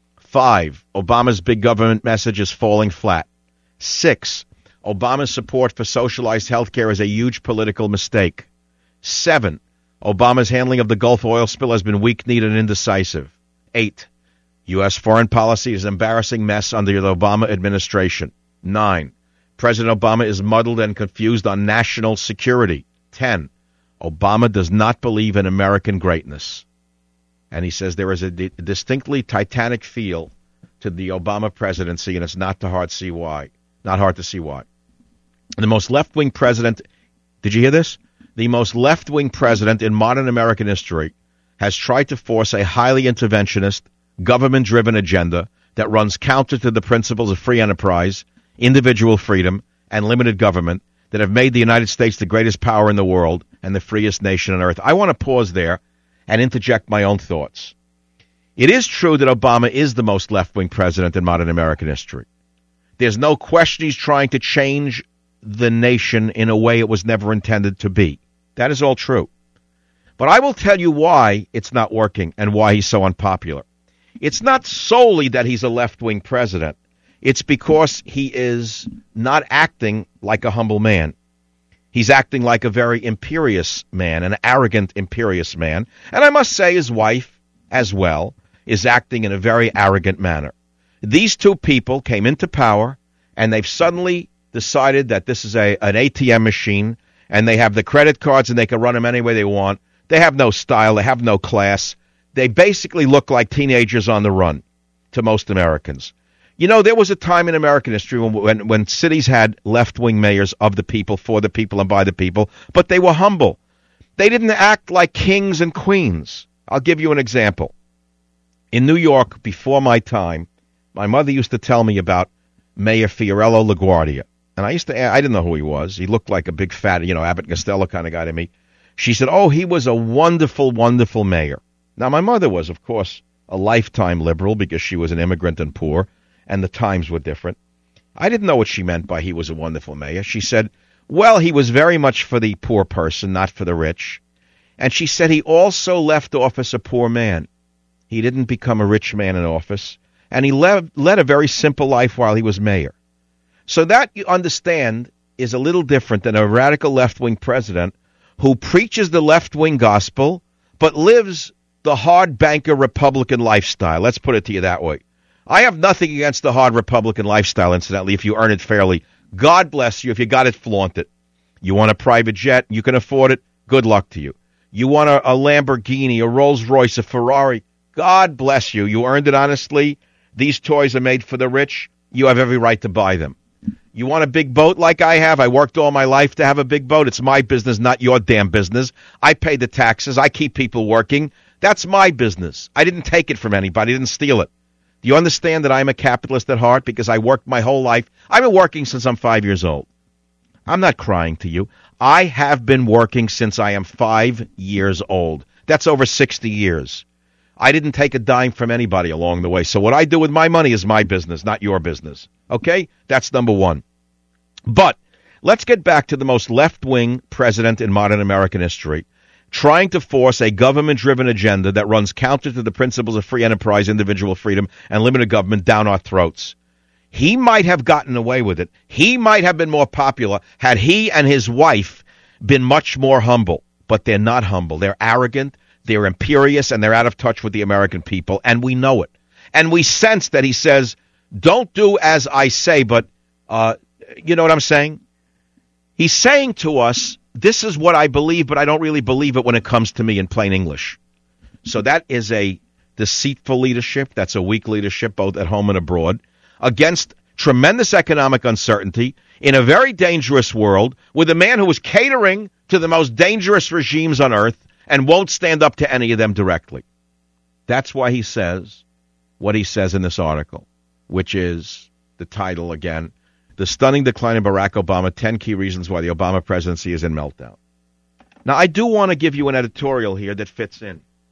5, Obama's big government message is falling flat. 6, Obama's support for socialized health care is a huge political mistake. 7, Obama's handling of the Gulf oil spill has been weak-kneed and indecisive. 8, U.S. foreign policy is an embarrassing mess under the Obama administration. 9, President Obama is muddled and confused on national security. 10, Obama does not believe in American greatness. And he says there is a distinctly Titanic feel to the Obama presidency, and it's not hard to see why. Not hard to see why. The most left-wing president, did you hear this? The most left-wing president in modern American history has tried to force a highly interventionist, government-driven agenda that runs counter to the principles of free enterprise, individual freedom, and limited government that have made the United States the greatest power in the world and the freest nation on earth. I want to pause there and interject my own thoughts. It is true that Obama is the most left-wing president in modern American history. There's no question he's trying to change the nation in a way it was never intended to be. That is all true. But I will tell you why it's not working and why he's so unpopular. It's not solely that he's a left-wing president. It's because he is not acting like a humble man. He's acting like a very imperious man, an arrogant, imperious man. And I must say his wife, as well, is acting in a very arrogant manner. These two people came into power, and they've suddenly decided that this is an ATM machine, and they have the credit cards, and they can run them any way they want. They have no style. They have no class. They basically look like teenagers on the run to most Americans. You know, there was a time in American history when cities had left-wing mayors of the people, for the people, and by the people, but they were humble. They didn't act like kings and queens. I'll give you an example. In New York, before my time, my mother used to tell me about Mayor Fiorello LaGuardia. And I didn't know who he was. He looked like a big fat, Abbott and Costello kind of guy to me. She said, oh, he was a wonderful, wonderful mayor. Now, my mother was, of course, a lifetime liberal because she was an immigrant and poor, and the times were different. I didn't know what she meant by he was a wonderful mayor. She said, well, he was very much for the poor person, not for the rich. And she said he also left office a poor man. He didn't become a rich man in office, and he led a very simple life while he was mayor. So that, you understand, is a little different than a radical left-wing president who preaches the left-wing gospel but lives the hard banker Republican lifestyle. Let's put it to you that way. I have nothing against the hard Republican lifestyle, incidentally, if you earn it fairly. God bless you. If you got it, flaunt it. You want a private jet, you can afford it, good luck to you. You want a Lamborghini, a Rolls-Royce, a Ferrari, God bless you. You earned it honestly. These toys are made for the rich. You have every right to buy them. You want a big boat like I have? I worked all my life to have a big boat. It's my business, not your damn business. I pay the taxes. I keep people working. That's my business. I didn't take it from anybody. I didn't steal it. Do you understand that I'm a capitalist at heart because I worked my whole life? I've been working since I'm 5 years old. I'm not crying to you. I have been working since I am 5 years old. That's over 60 years. I didn't take a dime from anybody along the way. So what I do with my money is my business, not your business. Okay? That's number one. But let's get back to the most left-wing president in modern American history, trying to force a government-driven agenda that runs counter to the principles of free enterprise, individual freedom, and limited government down our throats. He might have gotten away with it. He might have been more popular had he and his wife been much more humble. But they're not humble. They're arrogant, they're imperious, and they're out of touch with the American people, and we know it. And we sense that he says, don't do as I say, but you know what I'm saying? He's saying to us, this is what I believe, but I don't really believe it when it comes to me in plain English. So that is a deceitful leadership. That's a weak leadership, both at home and abroad, against tremendous economic uncertainty in a very dangerous world with a man who is catering to the most dangerous regimes on earth and won't stand up to any of them directly. That's why he says what he says in this article, which is the title again, The Stunning Decline of Barack Obama, 10 Key Reasons Why the Obama Presidency is in Meltdown. Now, I do want to give you an editorial here that fits in.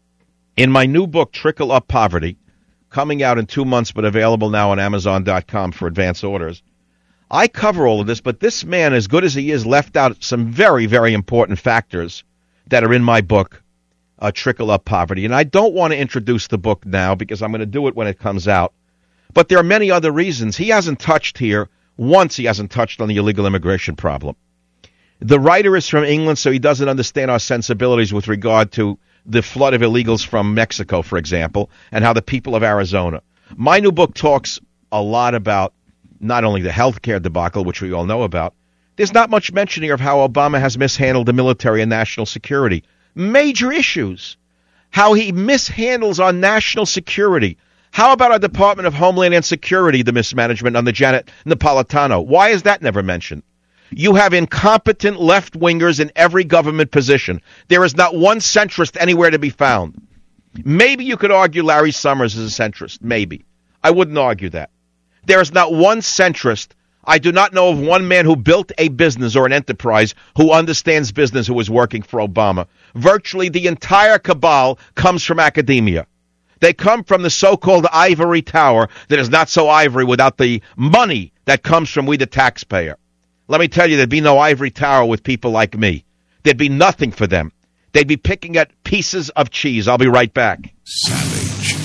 In my new book, Trickle Up Poverty, coming out in 2 months but available now on Amazon.com for advance orders, I cover all of this, but this man, as good as he is, left out some very, very important factors that are in my book, Trickle Up Poverty. And I don't want to introduce the book now because I'm going to do it when it comes out. But there are many other reasons. He hasn't touched here. Once he hasn't touched on the illegal immigration problem. The writer is from England, so he doesn't understand our sensibilities with regard to the flood of illegals from Mexico, for example, and how the people of Arizona. My new book talks a lot about not only the healthcare debacle, which we all know about. There's not much mentioning of how Obama has mishandled the military and national security. Major issues. How he mishandles our national security. How about our Department of Homeland Security, the mismanagement on the Janet Napolitano? Why is that never mentioned? You have incompetent left-wingers in every government position. There is not one centrist anywhere to be found. Maybe you could argue Larry Summers is a centrist. Maybe. I wouldn't argue that. There is not one centrist. I do not know of one man who built a business or an enterprise who understands business who is working for Obama. Virtually the entire cabal comes from academia. They come from the so-called ivory tower that is not so ivory without the money that comes from we the taxpayer. Let me tell you, there'd be no ivory tower with people like me. There'd be nothing for them. They'd be picking at pieces of cheese. I'll be right back. Savage.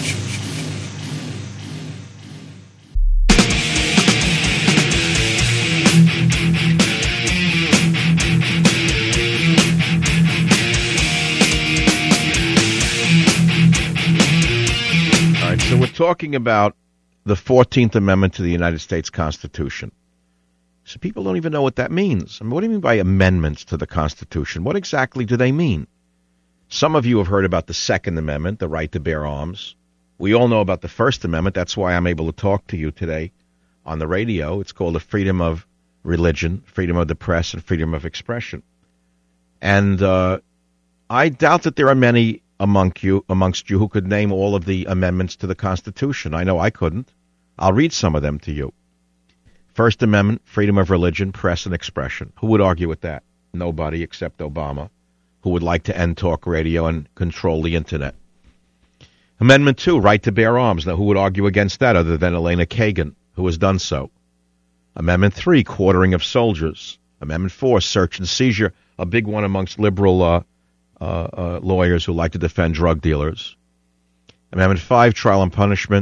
All right, so we're talking about the 14th Amendment to the United States Constitution. So people don't even know what that means. I mean, what do you mean by amendments to the Constitution? What exactly do they mean? Some of you have heard about the Second Amendment, the right to bear arms. We all know about the First Amendment. That's why I'm able to talk to you today on the radio. It's called the freedom of religion, freedom of the press, and freedom of expression. And I doubt that there are many amongst you who could name all of the amendments to the Constitution. I know I couldn't. I'll read some of them to you. First Amendment, freedom of religion, press, and expression. Who would argue with that? Nobody except Obama, who would like to end talk radio and control the Internet. Amendment 2, right to bear arms. Now, who would argue against that other than Elena Kagan, who has done so? Amendment 3, quartering of soldiers. Amendment 4, search and seizure, a big one amongst liberal lawyers who like to defend drug dealers. Amendment 5, trial and punishment.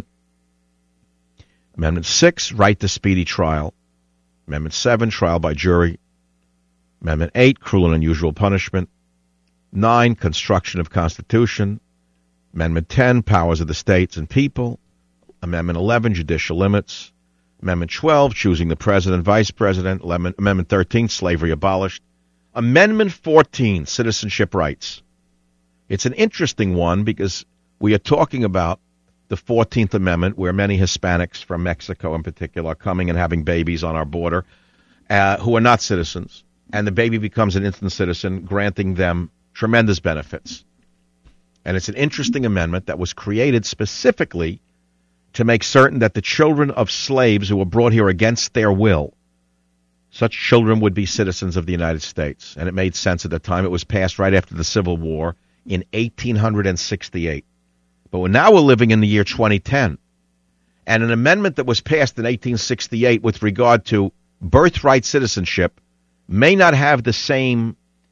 Amendment 6, right to speedy trial. Amendment 7, trial by jury. Amendment 8, cruel and unusual punishment. 9, construction of Constitution. Amendment 10, powers of the states and people. Amendment 11, judicial limits. Amendment 12, choosing the president and vice president. Amendment 13, slavery abolished. Amendment 14, citizenship rights. It's an interesting one because we are talking about the 14th Amendment, where many Hispanics from Mexico in particular are coming and having babies on our border who are not citizens. And the baby becomes an instant citizen, granting them tremendous benefits. And it's an interesting amendment that was created specifically to make certain that the children of slaves who were brought here against their will, such children would be citizens of the United States. And it made sense at the time. It was passed right after the Civil War in 1868. But now we're living in the year 2010. And an amendment that was passed in 1868 with regard to birthright citizenship may not have the same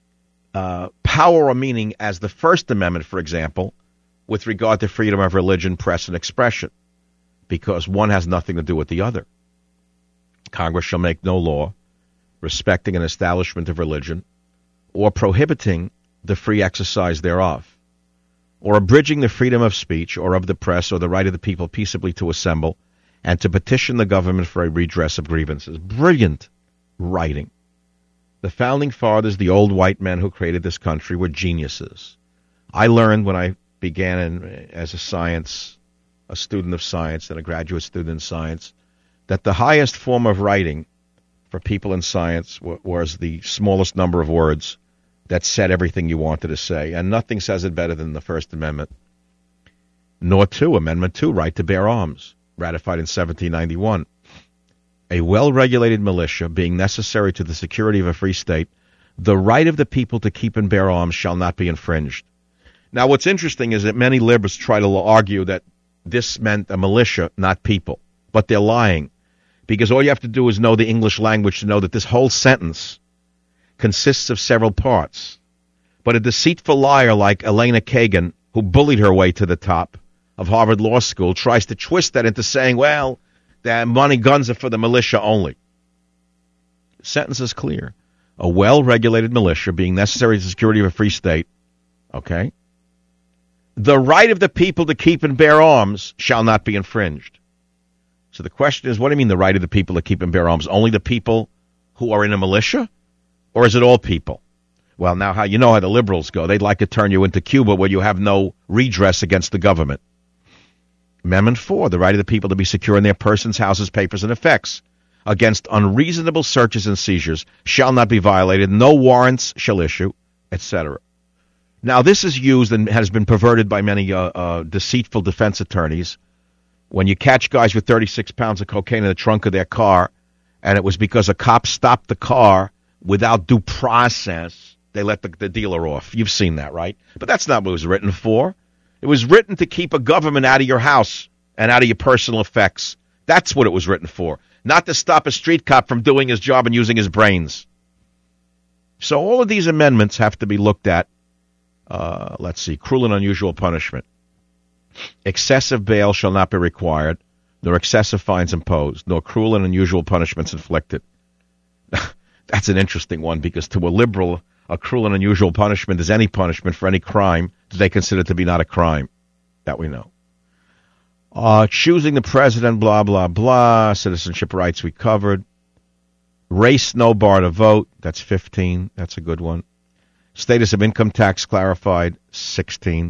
power or meaning as the First Amendment, for example, with regard to freedom of religion, press, and expression, because one has nothing to do with the other. Congress shall make no law respecting an establishment of religion or prohibiting the free exercise thereof, or abridging the freedom of speech or of the press or the right of the people peaceably to assemble and to petition the government for a redress of grievances. Brilliant writing. The founding fathers, the old white men who created this country, were geniuses. I learned when I began as a student of science and a graduate student in science, that the highest form of writing for people in science was the smallest number of words that said everything you wanted to say, and nothing says it better than the First Amendment. Nor Amendment 2, right to bear arms, ratified in 1791. A well-regulated militia being necessary to the security of a free state, the right of the people to keep and bear arms shall not be infringed. Now, what's interesting is that many liberals try to argue that this meant a militia, not people. But they're lying, because all you have to do is know the English language to know that this whole sentence consists of several parts. But a deceitful liar like Elena Kagan, who bullied her way to the top of Harvard Law School, tries to twist that into saying, well, the money guns are for the militia only. The sentence is clear. A well-regulated militia being necessary to the security of a free state, okay? The right of the people to keep and bear arms shall not be infringed. So the question is, what do you mean the right of the people to keep and bear arms? Only the people who are in a militia? Or is it all people? Well, now you know how the liberals go. They'd like to turn you into Cuba where you have no redress against the government. Amendment 4, the right of the people to be secure in their persons, houses, papers, and effects against unreasonable searches and seizures shall not be violated. No warrants shall issue, etc. Now, this is used and has been perverted by many deceitful defense attorneys. When you catch guys with 36 pounds of cocaine in the trunk of their car, and it was because a cop stopped the car without due process, they let the dealer off. You've seen that, right? But that's not what it was written for. It was written to keep a government out of your house and out of your personal effects. That's what it was written for. Not to stop a street cop from doing his job and using his brains. So all of these amendments have to be looked at. Let's see. Cruel and unusual punishment. Excessive bail shall not be required, nor excessive fines imposed, nor cruel and unusual punishments inflicted. That's an interesting one, because to a liberal, a cruel and unusual punishment is any punishment for any crime that they consider to be not a crime. That we know. Choosing the president, blah, blah, blah. Citizenship rights we covered. Race, no bar to vote. That's 15. That's a good one. Status of income tax clarified. 16.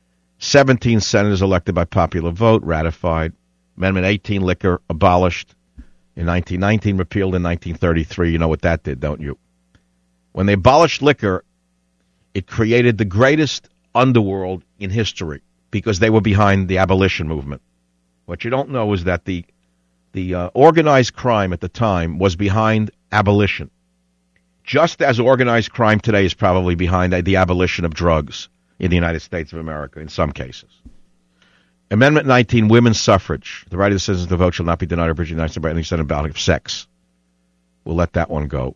17 senators elected by popular vote, ratified. Amendment 18, liquor, abolished in 1919, repealed in 1933. You know what that did, don't you? When they abolished liquor, it created the greatest underworld in history because they were behind the abolition movement. What you don't know is that the organized crime at the time was behind abolition, just as organized crime today is probably behind the abolition of drugs in the United States of America, in some cases. Amendment 19, women's suffrage. The right of the citizens to vote shall not be denied or abridged by any set of sex. We'll let that one go.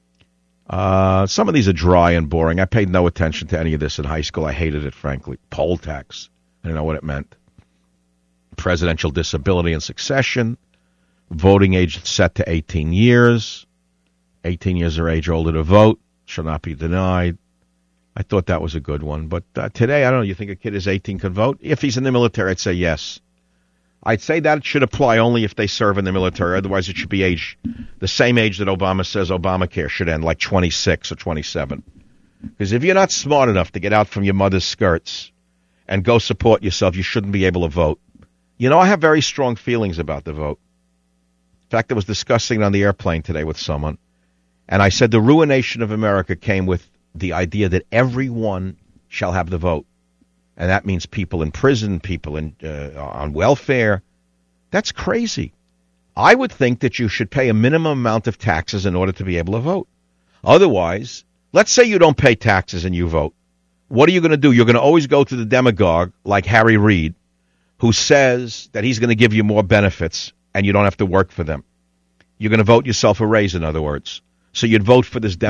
Some of these are dry and boring. I paid no attention to any of this in high school. I hated it, frankly. Poll tax. I didn't know what it meant. Presidential disability and succession. Voting age set to 18 years. 18 years or age older to vote shall not be denied. I thought that was a good one. But today, I don't know, you think a kid is 18 can vote? If he's in the military, I'd say yes. I'd say that it should apply only if they serve in the military. Otherwise, it should be the same age that Obama says Obamacare should end, like 26 or 27. Because if you're not smart enough to get out from your mother's skirts and go support yourself, you shouldn't be able to vote. You know, I have very strong feelings about the vote. In fact, I was discussing it on the airplane today with someone, and I said the ruination of America came with the idea that everyone shall have the vote. And that means people in prison, people on welfare. That's crazy. I would think that you should pay a minimum amount of taxes in order to be able to vote. Otherwise, let's say you don't pay taxes and you vote. What are you going to do? You're going to always go to the demagogue like Harry Reid, who says that he's going to give you more benefits and you don't have to work for them. You're going to vote yourself a raise, in other words. So you'd vote for this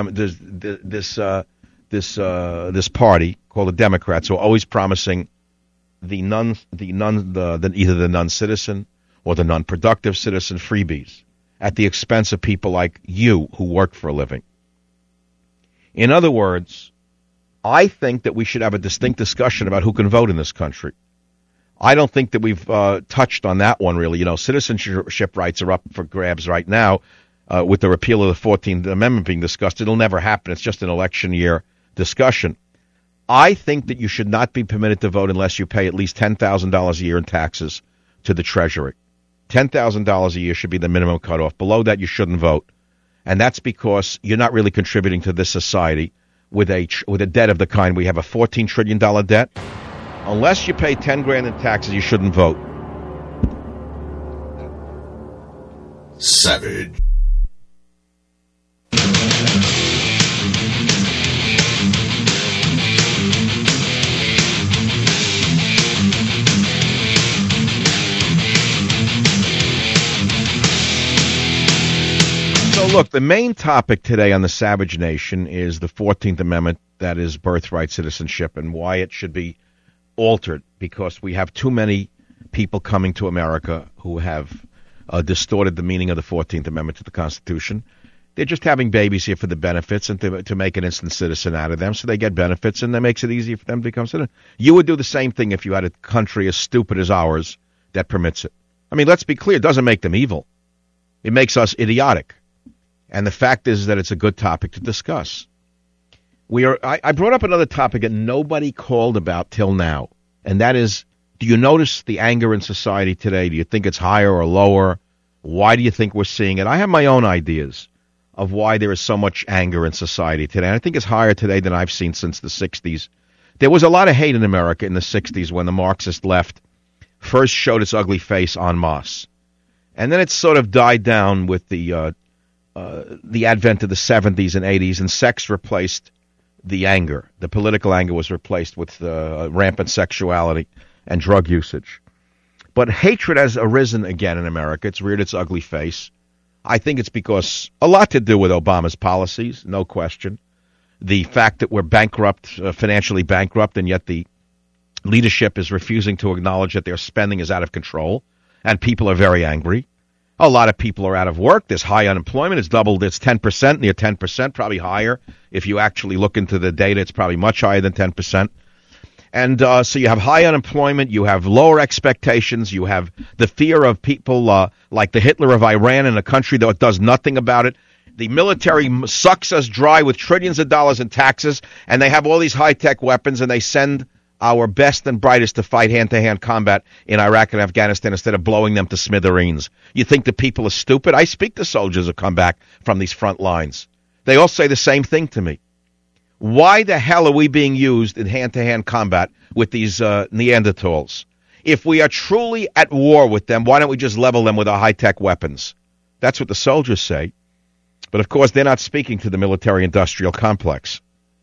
party called the Democrats, who are always promising either the non-citizen or the non-productive citizen freebies at the expense of people like you who work for a living. In other words, I think that we should have a distinct discussion about who can vote in this country. I don't think that we've touched on that one, really. You know, citizenship rights are up for grabs right now. With the repeal of the 14th Amendment being discussed. It'll never happen. It's just an election year discussion. I think that you should not be permitted to vote unless you pay at least $10,000 a year in taxes to the Treasury. $10,000 a year should be the minimum cutoff. Below that, you shouldn't vote. And that's because you're not really contributing to this society with a debt of the kind. We have a $14 trillion debt. Unless you pay $10,000 in taxes, you shouldn't vote. Savage. look, the main topic today on the Savage Nation is the 14th Amendment, that is birthright citizenship, and why it should be altered, because we have too many people coming to America who have distorted the meaning of the 14th Amendment to the Constitution. They're just having babies here for the benefits and to make an instant citizen out of them, so they get benefits, and that makes it easier for them to become citizen. You would do the same thing if you had a country as stupid as ours that permits it. I mean, let's be clear, it doesn't make them evil. It makes us idiotic. And the fact is that it's a good topic to discuss. I brought up another topic that nobody called about till now, and that is, do you notice the anger in society today? Do you think it's higher or lower? Why do you think we're seeing it? I have my own ideas of why there is so much anger in society today. And I think it's higher today than I've seen since the 60s. There was a lot of hate in America in the 60s when the Marxist left first showed its ugly face en masse. And then it sort of died down with the advent of the 70s and 80s, and sex replaced the anger. The political anger was replaced with rampant sexuality and drug usage. But hatred has arisen again in America. It's reared its ugly face. I think it's because a lot to do with Obama's policies, no question. The fact that we're bankrupt, financially bankrupt, and yet the leadership is refusing to acknowledge that their spending is out of control, and people are very angry. A lot of people are out of work. There's high unemployment. It's doubled. It's 10%, near 10%, probably higher. If you actually look into the data, it's probably much higher than 10%. And so you have high unemployment, you have lower expectations, you have the fear of people like the Hitler of Iran in a country that does nothing about it. The military sucks us dry with trillions of dollars in taxes, and they have all these high-tech weapons, and they send our best and brightest to fight hand-to-hand combat in Iraq and Afghanistan instead of blowing them to smithereens. You think the people are stupid? I speak to soldiers who come back from these front lines. They all say the same thing to me. Why the hell are we being used in hand-to-hand combat with these Neanderthals? If we are truly at war with them, why don't we just level them with our high-tech weapons? That's what the soldiers say. But, of course, they're not speaking to the military-industrial complex.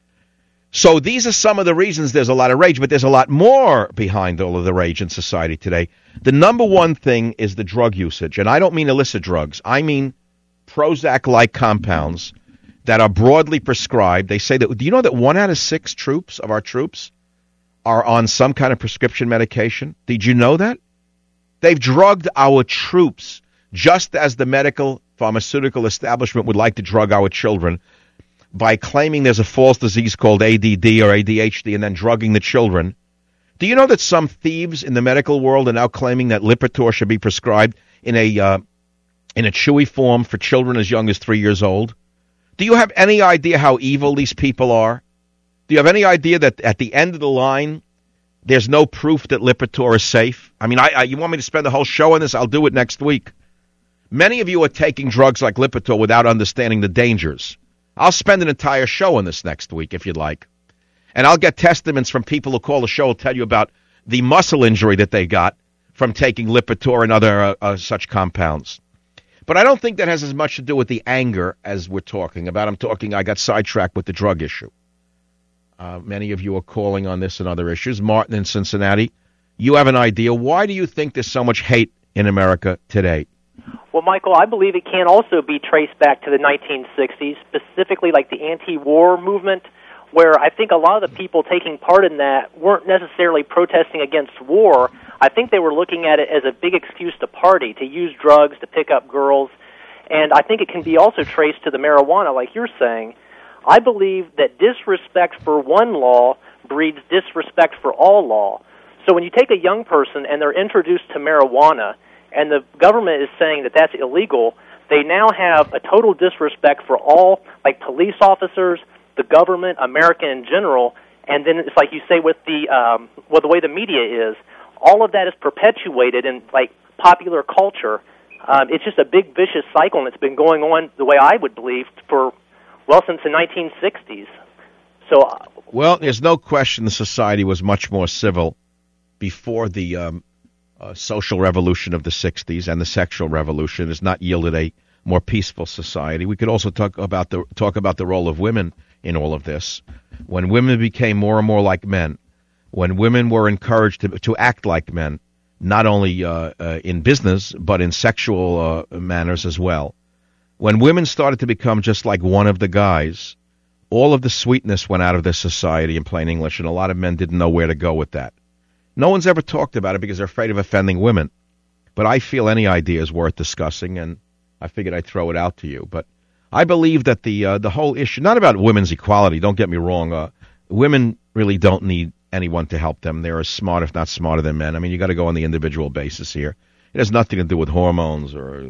So these are some of the reasons there's a lot of rage, but there's a lot more behind all of the rage in society today. The number one thing is the drug usage, and I don't mean illicit drugs. I mean Prozac-like compounds that are broadly prescribed. They say that, do you know that 1 out of 6 troops of our troops are on some kind of prescription medication? Did you know that? They've drugged our troops just as the medical pharmaceutical establishment would like to drug our children by claiming there's a false disease called ADD or ADHD and then drugging the children. Do you know that some thieves in the medical world are now claiming that Lipitor should be prescribed in a chewy form for children as young as 3 years old? Do you have any idea how evil these people are? Do you have any idea that at the end of the line, there's no proof that Lipitor is safe? I mean, you want me to spend the whole show on this? I'll do it next week. Many of you are taking drugs like Lipitor without understanding the dangers. I'll spend an entire show on this next week, if you'd like. And I'll get testaments from people who call the show, will tell you about the muscle injury that they got from taking Lipitor and other such compounds. But I don't think that has as much to do with the anger as we're talking about. I got sidetracked with the drug issue. Many of you are calling on this and other issues. Martin in Cincinnati, you have an idea. Why do you think there's so much hate in America today? Well, Michael, I believe it can also be traced back to the 1960s, specifically like the anti-war movement, where I think a lot of the people taking part in that weren't necessarily protesting against war. I think they were looking at it as a big excuse to party, to use drugs, to pick up girls. And I think it can be also traced to the marijuana, like you're saying. I believe that disrespect for one law breeds disrespect for all law. So when you take a young person and they're introduced to marijuana, and the government is saying that that's illegal, they now have a total disrespect for all, like police officers, the government, America in general, and then it's like you say with the way the media is, all of that is perpetuated in like popular culture. It's just a big vicious cycle, and it's been going on the way I would believe since the 1960s. So, well, there's no question the society was much more civil before the social revolution of the 60s, and the sexual revolution has not yielded a more peaceful society. We could also talk about the role of women in all of this. When women became more and more like men, when women were encouraged to act like men, not only in business but in sexual manners as well, When women started to become just like one of the guys, all of the sweetness went out of their society in plain English, and a lot of men didn't know where to go with that. No one's ever talked about it because they're afraid of offending women. But I feel any idea is worth discussing, and I figured I'd throw it out to you. But I believe that the whole issue, not about women's equality, don't get me wrong, women really don't need anyone to help them. They're as smart, if not smarter than men. I mean, you got to go on the individual basis here. It has nothing to do with hormones or,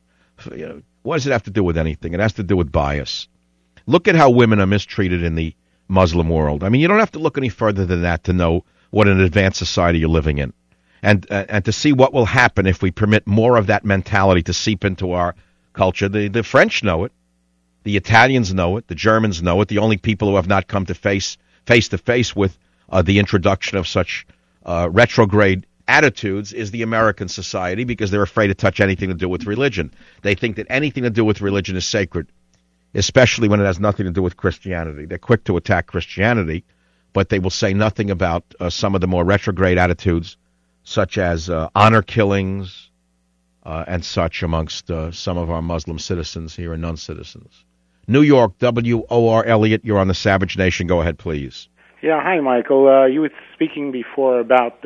what does it have to do with anything? It has to do with bias. Look at how women are mistreated in the Muslim world. I mean, you don't have to look any further than that to know what an advanced society you're living in. And to see what will happen if we permit more of that mentality to seep into our culture. The French know it. The Italians know it. The Germans know it. The only people who have not come to face to face with the introduction of such retrograde attitudes is the American society, because they're afraid to touch anything to do with religion. They think that anything to do with religion is sacred, especially when it has nothing to do with Christianity. They're quick to attack Christianity, but they will say nothing about some of the more retrograde attitudes, such as honor killings and such amongst some of our Muslim citizens here and non-citizens. New York, W.O.R. Elliott, you're on the Savage Nation. Go ahead, please. Yeah, hi, Michael. You were speaking before about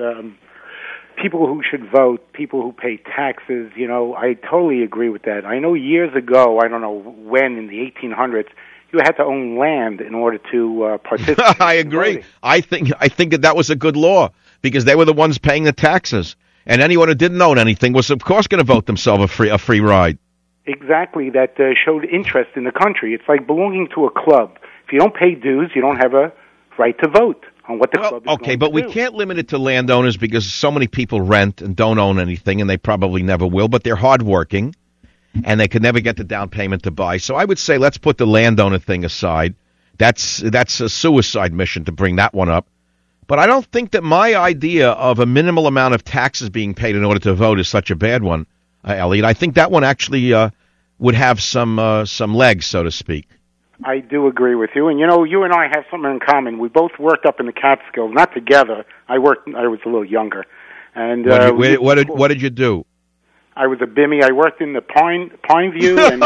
people who should vote, people who pay taxes. You know, I totally agree with that. I know years ago, I don't know when, in the 1800s, you had to own land in order to participate. I agree. I think that was a good law, because they were the ones paying the taxes, and anyone who didn't own anything was, of course, going to vote themselves a free ride. Exactly. That showed interest in the country. It's like belonging to a club. If you don't pay dues, you don't have a right to vote on what the club is okay, going but to we do. can't limit it to landowners, because so many people rent and don't own anything, and they probably never will, but they're hardworking, and they could never get the down payment to buy. So I would say let's put the landowner thing aside. That's a suicide mission to bring that one up. But I don't think that my idea of a minimal amount of taxes being paid in order to vote is such a bad one, Elliot. I think that one actually would have some legs, so to speak. I do agree with you. And, you know, you and I have something in common. We both worked up in the Catskills, not together. I was a little younger. And what did you do? I was a bimmy. I worked in the Pine View. And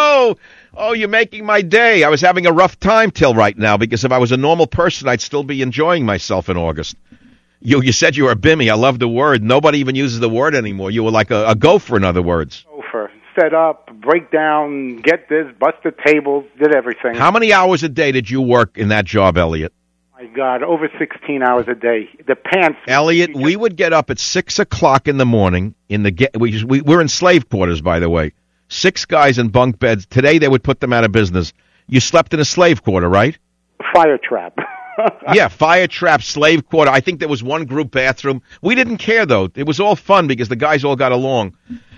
Oh, you're making my day. I was having a rough time till right now, because if I was a normal person, I'd still be enjoying myself in August. You said you were a bimmy. I love the word. Nobody even uses the word anymore. You were like a gopher, in other words. Gopher. Set up, break down, get this, bust the tables, did everything. How many hours a day did you work in that job, Elliot? My God, over 16 hours a day. The pants. Elliot, we would get up at 6 o'clock in the morning. We're in slave quarters, by the way. 6 guys in bunk beds. Today they would put them out of business. You slept in a slave quarter, right? Fire trap. Yeah, fire trap, slave quarter. I think there was one group bathroom. We didn't care, though. It was all fun because the guys all got along.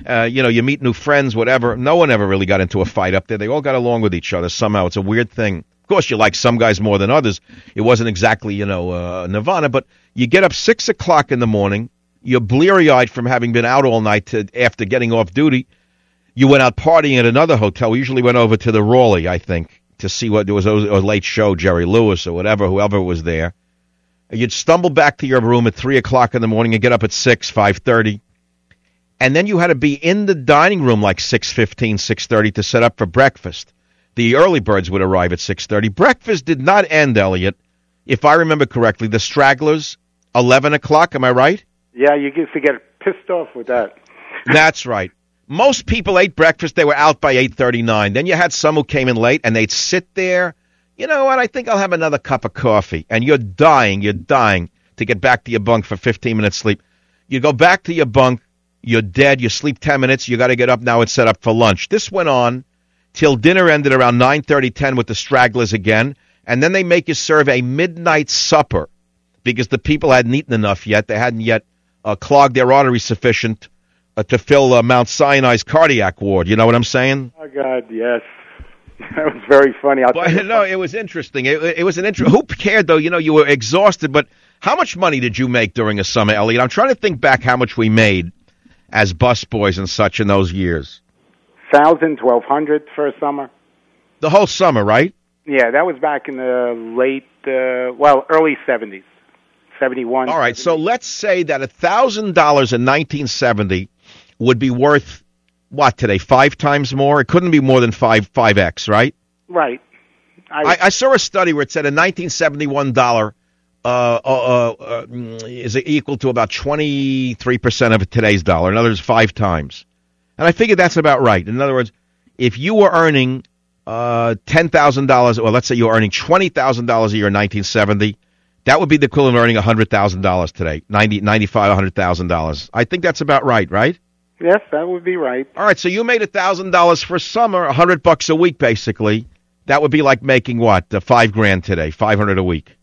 You meet new friends, whatever. No one ever really got into a fight up there. They all got along with each other somehow. It's a weird thing. Of course, you like some guys more than others. It wasn't exactly, Nirvana, but you get up 6 o'clock in the morning. You're bleary-eyed from having been out all night after getting off duty. You went out partying at another hotel. We usually went over to the Raleigh, I think, to see what there was a late show, Jerry Lewis or whoever was there. You'd stumble back to your room at 3 o'clock in the morning and get up at 5:30. And then you had to be in the dining room like 6:15, 6:30 to set up for breakfast. The early birds would arrive at 6:30. Breakfast did not end, Elliot, if I remember correctly. The stragglers, 11 o'clock, am I right? Yeah, you get to get pissed off with that. That's right. Most people ate breakfast. They were out by 8:39. Then you had some who came in late, and they'd sit there. You know what? I think I'll have another cup of coffee. And you're dying to get back to your bunk for 15 minutes sleep. You go back to your bunk. You're dead. You sleep 10 minutes. You got to get up now and set up for lunch. This went on till dinner ended around 9:30, 10 with the stragglers again. And then they make you serve a midnight supper because the people hadn't eaten enough yet. They hadn't yet clogged their arteries sufficient to fill Mount Sinai's cardiac ward. You know what I'm saying? Oh, God, yes. That was very funny. No, it was interesting. It was an who cared, though? You were exhausted, but how much money did you make during a summer, Elliot? I'm trying to think back how much we made as busboys and such in those years. 1,000, 1,200 for a summer. The whole summer, right? Yeah, that was back in the early 70s. 71. All right, 70. So let's say that $1,000 in 1970 would be worth what today? 5 times more? It couldn't be more than 5x, right? Right. I saw a study where it said a $1971 is equal to about 23% of today's dollar. In other words, 5 times. And I figured that's about right. In other words, if you were earning $10,000, or let's say you were earning $20,000 a year in 1970, that would be the equivalent of earning $100,000 today, $95,000, $100,000. I think that's about right, right? Yes, that would be right. All right, so you made $1,000 for summer, $100 a week, basically. That would be like making what? $5,000 today, $500 a week.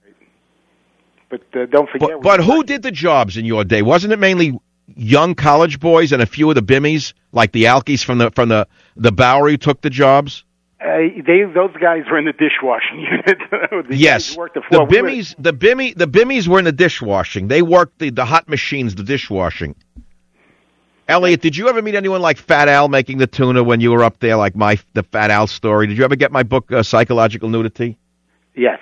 But don't forget. But who did the jobs in your day? Wasn't it mainly young college boys and a few of the bimmies, like the Alkies from the Bowery, who took the jobs? Those guys were in the dishwashing unit. Yes, the bimmies were in the dishwashing. They worked the hot machines, the dishwashing. Elliot, did you ever meet anyone like Fat Al making the tuna when you were up there, like the Fat Al story? Did you ever get my book, Psychological Nudity? Yes.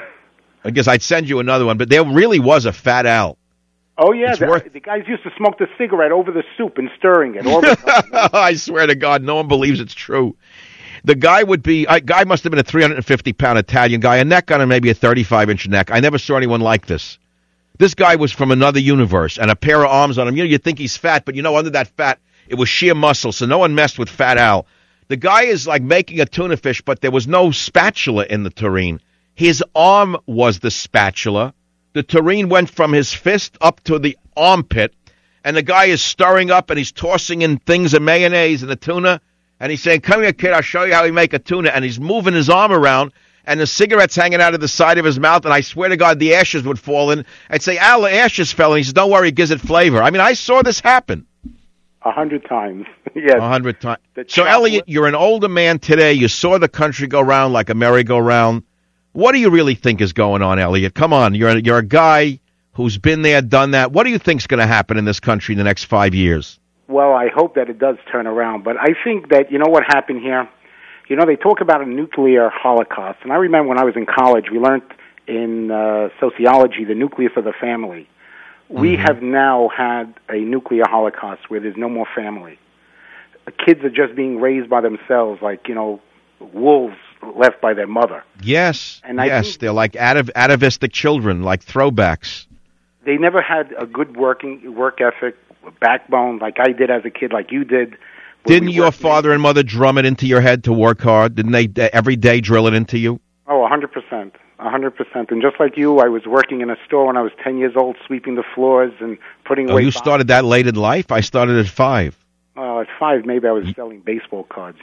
I guess I'd send you another one, but there really was a Fat Al. Oh, yeah. The guys used to smoke the cigarette over the soup and stirring it all the time. I swear to God, no one believes it's true. The guy guy must have been a 350-pound Italian guy, a neck on him, maybe a 35-inch neck. I never saw anyone like this. This guy was from another universe, and a pair of arms on him. You think he's fat, but under that fat, it was sheer muscle, so no one messed with Fat Al. The guy is like making a tuna fish, but there was no spatula in the tureen. His arm was the spatula. The tureen went from his fist up to the armpit, and the guy is stirring up, and he's tossing in things of mayonnaise and the tuna, and he's saying, "Come here, kid, I'll show you how you make a tuna," and he's moving his arm around, and the cigarette's hanging out of the side of his mouth, and I swear to God, the ashes would fall in. I'd say, "Al, the ashes fell," and he says, "Don't worry, it gives it flavor." I mean, I saw this happen. 100 times. Yes. 100 times. So, Elliot, you're an older man today. You saw the country go round like a merry-go-round. What do you really think is going on, Elliot? Come on, you're a guy who's been there, done that. What do you think's going to happen in this country in the next 5 years? Well, I hope that it does turn around, but I think that, what happened here? They talk about a nuclear holocaust, and I remember when I was in college, we learned in sociology the nucleus of the family. We have now had a nuclear holocaust where there's no more family. Kids are just being raised by themselves, like, wolves left by their mother. Yes, and they're like atavistic children, like throwbacks. They never had a good work ethic, backbone, like I did as a kid, like you did. Didn't your father and mother drum it into your head to work hard? Didn't they every day drill it into you? Oh, 100%. 100%. And just like you, I was working in a store when I was 10 years old, sweeping the floors and putting away. You started that late in life? I started at 5. At 5, maybe I was selling baseball cards,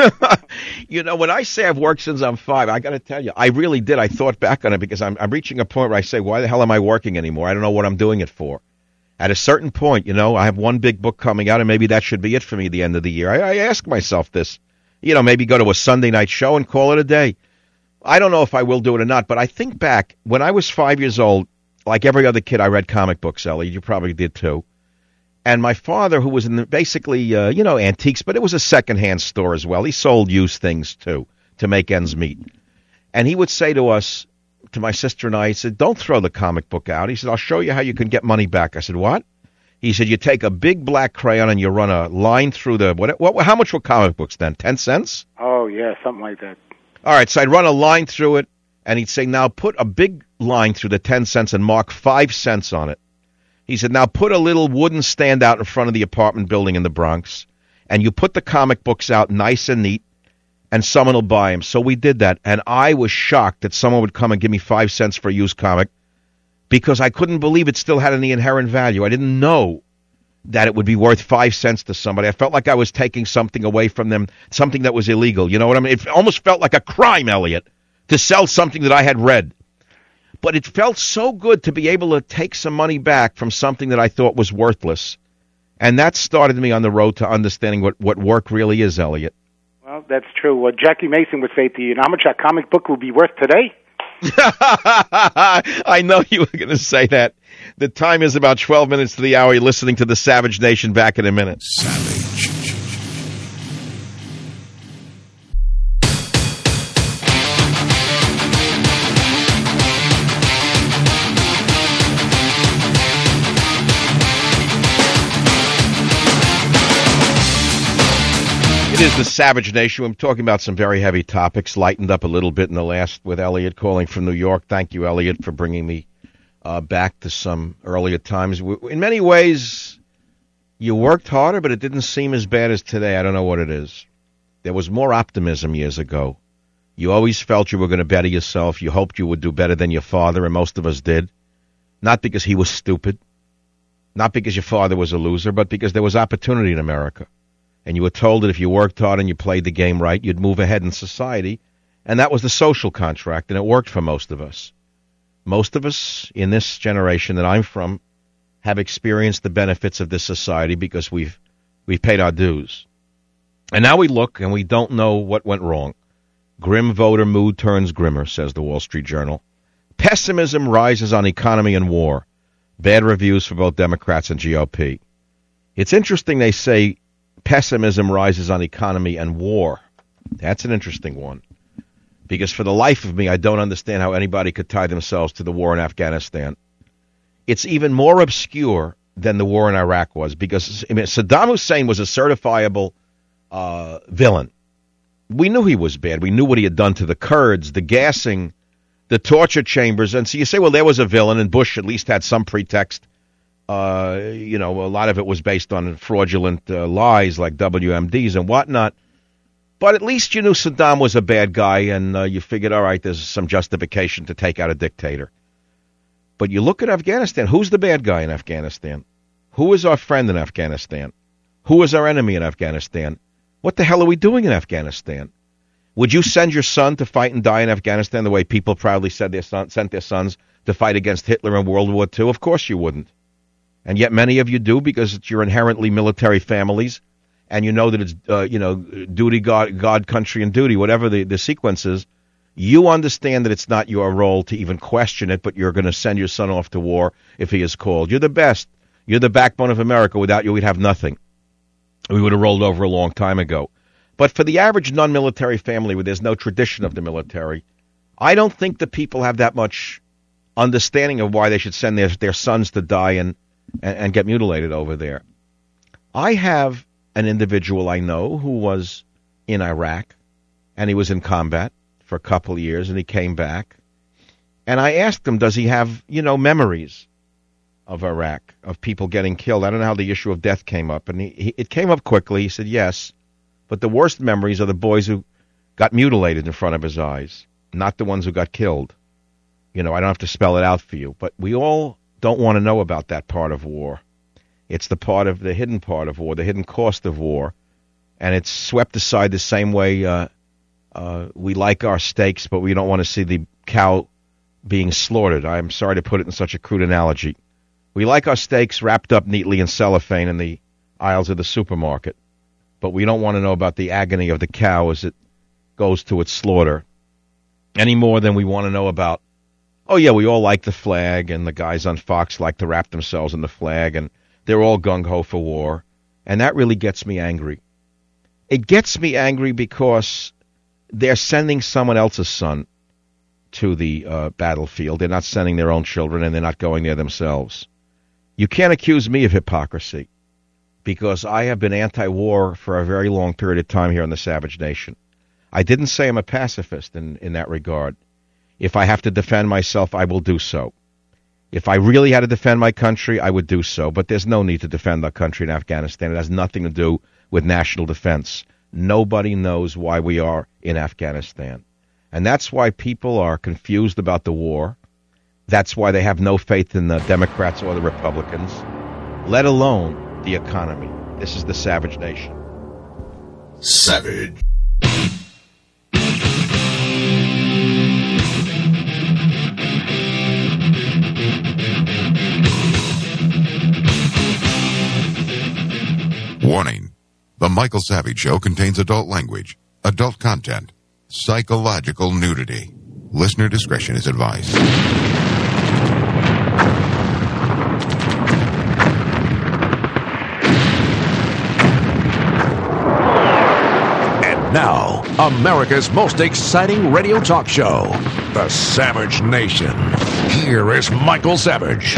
When I say I've worked since I'm 5, I got to tell you, I really did. I thought back on it because I'm reaching a point where I say, why the hell am I working anymore? I don't know what I'm doing it for. At a certain point, I have one big book coming out, and maybe that should be it for me at the end of the year. I ask myself this, maybe go to a Sunday night show and call it a day. I don't know if I will do it or not, but I think back, when I was 5 years old, like every other kid, I read comic books, Ellie. You probably did too. And my father, who was in basically, antiques, but it was a secondhand store as well. He sold used things too, to make ends meet. And he would say to us, to my sister and I, he said, "Don't throw the comic book out." He said, "I'll show you how you can get money back." I said, "What?" He said, "You take a big black crayon and you run a line through how much were comic books then? 10 cents? Oh, yeah, something like that. All right, so I'd run a line through it, and he'd say, "Now put a big line through the 10 cents and mark 5 cents on it." He said, "Now put a little wooden stand out in front of the apartment building in the Bronx, and you put the comic books out nice and neat, and someone will buy them." So we did that, and I was shocked that someone would come and give me 5 cents for a used comic because I couldn't believe it still had any inherent value. I didn't know that it would be worth 5 cents to somebody. I felt like I was taking something away from them, something that was illegal. You know what I mean? It almost felt like a crime, Elliot, to sell something that I had read. But it felt so good to be able to take some money back from something that I thought was worthless. And that started me on the road to understanding what work really is, Elliot. Well, that's true. What Jackie Mason would say to you, how much a comic book would be worth today? I know you were going to say that. The time is about 12 minutes to the hour. You're listening to the Savage Nation. Back in a minute. Savage. is the Savage Nation. I'm talking about some very heavy topics, lightened up a little bit in the last with Elliot calling from New York. Thank you, Elliot, for bringing me back to some earlier times. In many ways, you worked harder, but it didn't seem as bad as today. I don't know what it is. There was more optimism years ago. You always felt you were going to better yourself. You hoped you would do better than your father, and most of us did. Not because he was stupid, not because your father was a loser, but because there was opportunity in America. And you were told that if you worked hard and you played the game right, you'd move ahead in society. And that was the social contract, and it worked for most of us. Most of us in this generation that I'm from have experienced the benefits of this society because we've paid our dues. And now we look and we don't know what went wrong. Grim voter mood turns grimmer, says the Wall Street Journal. Pessimism rises on economy and war. Bad reviews for both Democrats and GOP. It's interesting they say pessimism rises on economy and war. That's an interesting one. Because for the life of me, I don't understand how anybody could tie themselves to the war in Afghanistan. It's even more obscure than the war in Iraq was, because Saddam Hussein was a certifiable villain. We knew he was bad. We knew what he had done to the Kurds, the gassing, the torture chambers. And so you say, well, there was a villain, and Bush at least had some pretext. A lot of it was based on fraudulent lies like WMDs and whatnot. But at least you knew Saddam was a bad guy, and you figured, all right, there's some justification to take out a dictator. But you look at Afghanistan. Who's the bad guy in Afghanistan? Who is our friend in Afghanistan? Who is our enemy in Afghanistan? What the hell are we doing in Afghanistan? Would you send your son to fight and die in Afghanistan the way people proudly sent their sons to fight against Hitler in World War II? Of course you wouldn't. And yet many of you do, because it's your inherently military families, and you know that it's, duty, God, country, and duty, whatever the sequence is. You understand that it's not your role to even question it, but you're going to send your son off to war if he is called. You're the best. You're the backbone of America. Without you, we'd have nothing. We would have rolled over a long time ago. But for the average non-military family where there's no tradition of the military, I don't think the people have that much understanding of why they should send their sons to die and get mutilated over there. I have an individual I know who was in Iraq, and he was in combat for a couple of years, and he came back. And I asked him, does he have, memories of Iraq, of people getting killed? I don't know how the issue of death came up. And it came up quickly. He said, yes. But the worst memories are the boys who got mutilated in front of his eyes, not the ones who got killed. I don't have to spell it out for you. But we all don't want to know about that part of war. It's the hidden part of war, the hidden cost of war. And it's swept aside the same way we like our steaks, but we don't want to see the cow being slaughtered. I'm sorry to put it in such a crude analogy. We like our steaks wrapped up neatly in cellophane in the aisles of the supermarket, but we don't want to know about the agony of the cow as it goes to its slaughter any more than we want to know about, oh, yeah, we all like the flag, and the guys on Fox like to wrap themselves in the flag, and they're all gung-ho for war, and that really gets me angry. It gets me angry because they're sending someone else's son to the battlefield. They're not sending their own children, and they're not going there themselves. You can't accuse me of hypocrisy, because I have been anti-war for a very long period of time here in the Savage Nation. I didn't say I'm a pacifist in that regard. If I have to defend myself, I will do so. If I really had to defend my country, I would do so. But there's no need to defend our country in Afghanistan. It has nothing to do with national defense. Nobody knows why we are in Afghanistan. And that's why people are confused about the war. That's why they have no faith in the Democrats or the Republicans, let alone the economy. This is the Savage Nation. Savage. Warning. The Michael Savage Show contains adult language, adult content, psychological nudity. Listener discretion is advised. And now, America's most exciting radio talk show, The Savage Nation. Here is Michael Savage.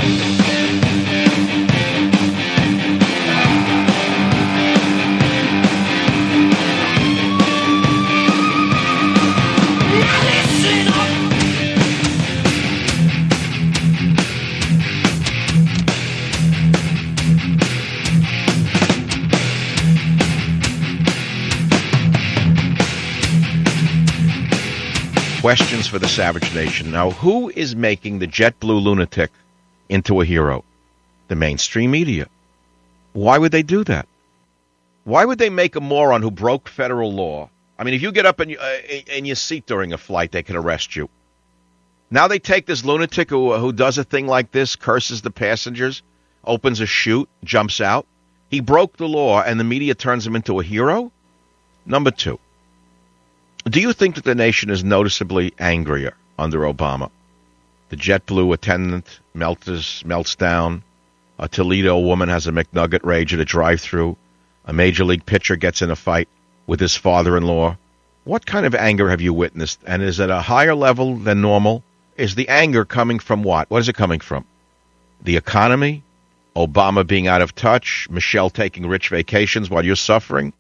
questions for the Savage Nation. Now, who is making the JetBlue lunatic into a hero? The mainstream media. Why would they do that? Why would they make a moron who broke federal law? I mean, if you get up in your seat during a flight, they can arrest you. Now they take this lunatic who does a thing like this, curses the passengers, opens a chute, jumps out. He broke the law, and the media turns him into a hero? Number two, do you think that the nation is noticeably angrier under Obama? The JetBlue attendant melts down. A Toledo woman has a McNugget rage at a drive-thru. A Major League pitcher gets in a fight with his father-in-law. What kind of anger have you witnessed? And is it a higher level than normal? Is the anger coming from what? What is it coming from? The economy? Obama being out of touch? Michelle taking rich vacations while you're suffering?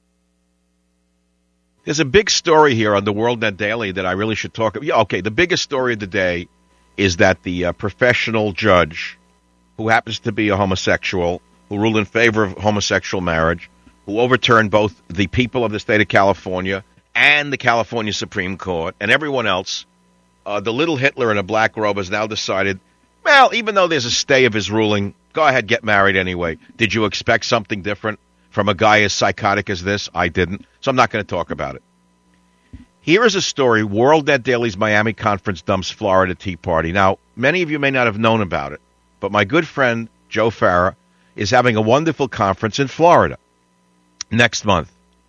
There's a big story here on the WorldNet Daily that I really should talk about. Yeah, okay, the biggest story of the day is that the professional judge, who happens to be a homosexual, who ruled in favor of homosexual marriage, who overturned both the people of the state of California and the California Supreme Court and everyone else, the little Hitler in a black robe has now decided, well, even though there's a stay of his ruling, go ahead, get married anyway. Did you expect something different from a guy as psychotic as this? I didn't, so I'm not going to talk about it. Here is a story. WorldNet Daily's Miami conference dumps Florida Tea Party. Now, many of you may not have known about it, but my good friend Joe Farah is having a wonderful conference in Florida next month.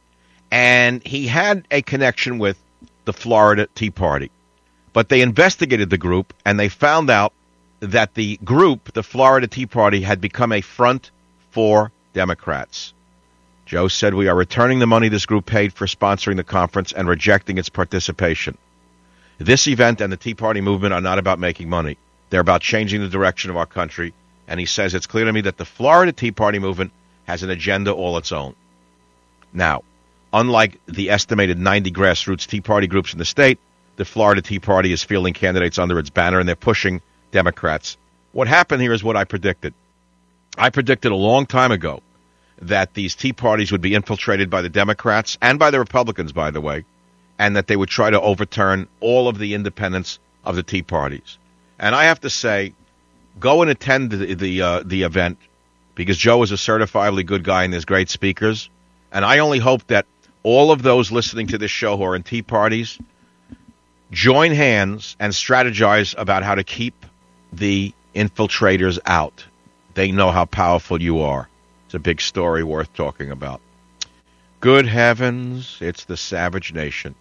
And he had a connection with the Florida Tea Party. But they investigated the group, and they found out that the group, the Florida Tea Party, had become a front for Democrats. Joe said, we are returning the money this group paid for sponsoring the conference and rejecting its participation. This event and the Tea Party movement are not about making money. They're about changing the direction of our country. And he says, it's clear to me that the Florida Tea Party movement has an agenda all its own. Now, unlike the estimated 90 grassroots Tea Party groups in the state, the Florida Tea Party is fielding candidates under its banner, and they're pushing Democrats. What happened here is what I predicted. I predicted a long time ago that these Tea Parties would be infiltrated by the Democrats and by the Republicans, by the way, and that they would try to overturn all of the independents of the Tea Parties. And I have to say, go and attend the event, because Joe is a certifiably good guy and there's great speakers. And I only hope that all of those listening to this show who are in Tea Parties join hands and strategize about how to keep the infiltrators out. They know how powerful you are. It's a big story worth talking about. Good heavens, it's the Savage Nation.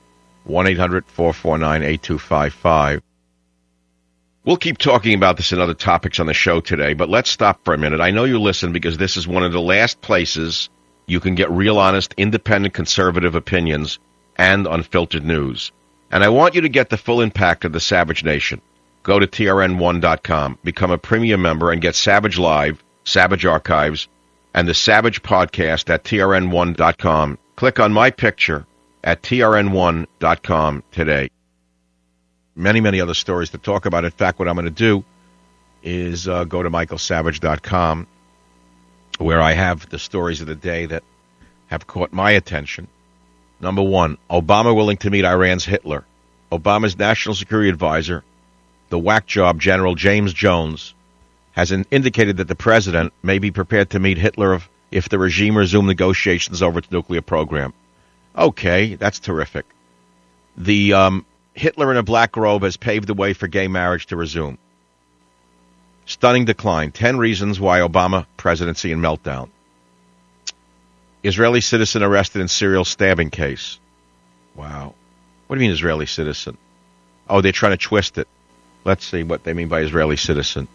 1-800-449-8255. We'll keep talking about this and other topics on the show today, but let's stop for a minute. I know you listen because this is one of the last places you can get real, honest, independent, conservative opinions and unfiltered news. And I want you to get the full impact of the Savage Nation. Go to TRN1.com, become a premium member, and get Savage Live, Savage Archives, and the Savage Podcast at TRN1.com. Click on my picture at TRN1.com today. Many, many other stories to talk about. In fact, what I'm going to do is go to michaelsavage.com, where I have the stories of the day that have caught my attention. Number one, Obama willing to meet Iran's Hitler. Obama's national security advisor, the whack job General James Jones, has indicated that the president may be prepared to meet Hitler if the regime resumed negotiations over its nuclear program. Okay, that's terrific. The Hitler in a black robe has paved the way for gay marriage to resume. Stunning decline. 10 reasons why Obama presidency and meltdown. Israeli citizen arrested in serial stabbing case. Wow. What do you mean Israeli citizen? Oh, they're trying to twist it. Let's see what they mean by Israeli citizen.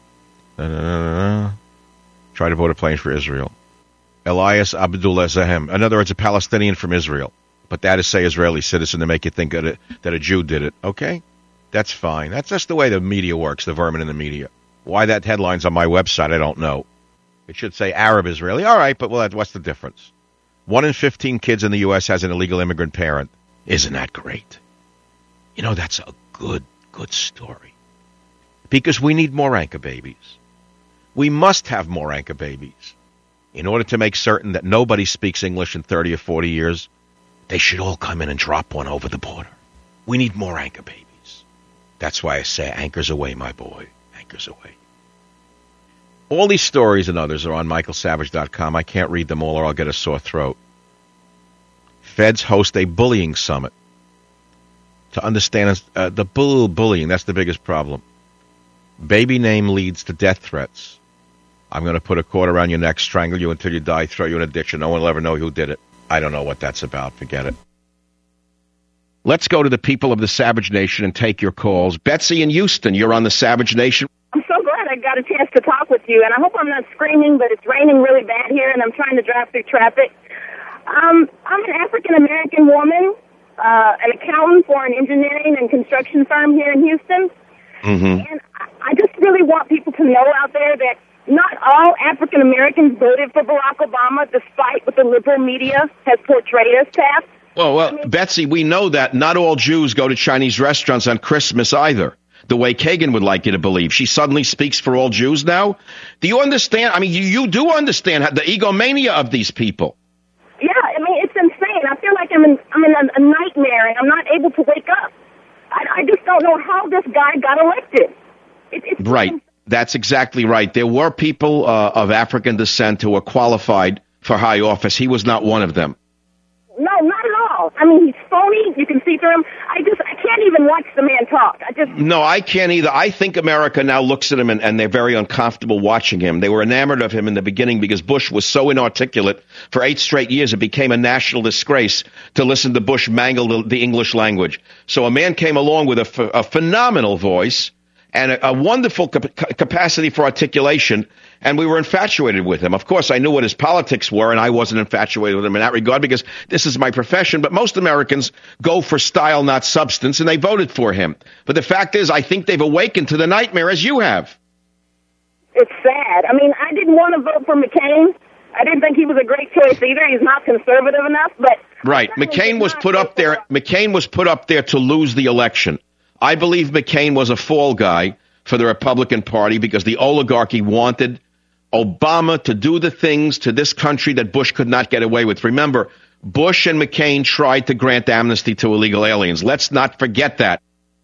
Try to board a plane for Israel. Elias Abdullah Zahem. In other words, a Palestinian from Israel. But that is, say, Israeli citizen to make you think that a Jew did it. Okay? That's fine. That's just the way the media works, the vermin in the media. Why that headline's on my website, I don't know. It should say Arab Israeli. All right, but what's the difference? 1 in 15 kids in the U.S. has an illegal immigrant parent. Isn't that great? You know, that's a good story. Because we need more anchor babies. We must have more anchor babies. In order to make certain that nobody speaks English in 30 or 40 years, they should all come in and drop one over the border. We need more anchor babies. That's why I say anchors away, my boy. Anchors away. All these stories and others are on michaelsavage.com. I can't read them all or I'll get a sore throat. Feds host a bullying summit to understand the bullying. That's the biggest problem. Baby name leads to death threats. I'm going to put a cord around your neck, strangle you until you die, throw you in a ditch, and no one will ever know who did it. I don't know what that's about. Forget it. Let's go to the people of the Savage Nation and take your calls. Betsy in Houston, you're on the Savage Nation. I'm so glad I got a chance to talk with you, and I hope I'm not screaming, but it's raining really bad here, and I'm trying to drive through traffic. I'm an African-American woman, an accountant for an engineering and construction firm here in Houston, and I just really want people to know out there that not all African-Americans voted for Barack Obama, despite what the liberal media has portrayed us to have. Well, Betsy, we know that not all Jews go to Chinese restaurants on Christmas either, the way Kagan would like you to believe. She suddenly speaks for all Jews now? Do you understand? I mean, you do understand the egomania of these people. Yeah, I mean, it's insane. I feel like I'm in a nightmare, and I'm not able to wake up. I just don't know how this guy got elected. It's right. That's exactly right. There were people of African descent who were qualified for high office. He was not one of them. No, not at all. I mean, he's phony. You can see through him. I can't even watch the man talk. No, I can't either. I think America now looks at him and they're very uncomfortable watching him. They were enamored of him in the beginning because Bush was so inarticulate. For 8 straight years, it became a national disgrace to listen to Bush mangle the English language. So a man came along with a phenomenal voice and a wonderful capacity for articulation, and we were infatuated with him. Of course, I knew what his politics were, and I wasn't infatuated with him in that regard because this is my profession, but most Americans go for style, not substance, and they voted for him. But the fact is, I think they've awakened to the nightmare, as you have. It's sad. I mean, I didn't want to vote for McCain. I didn't think he was a great choice either. He's not conservative enough, but... Right. McCain was put up there. McCain was put up there to lose the election. I believe McCain was a fall guy for the Republican Party because the oligarchy wanted Obama to do the things to this country that Bush could not get away with. Remember, Bush and McCain tried to grant amnesty to illegal aliens. Let's not forget that.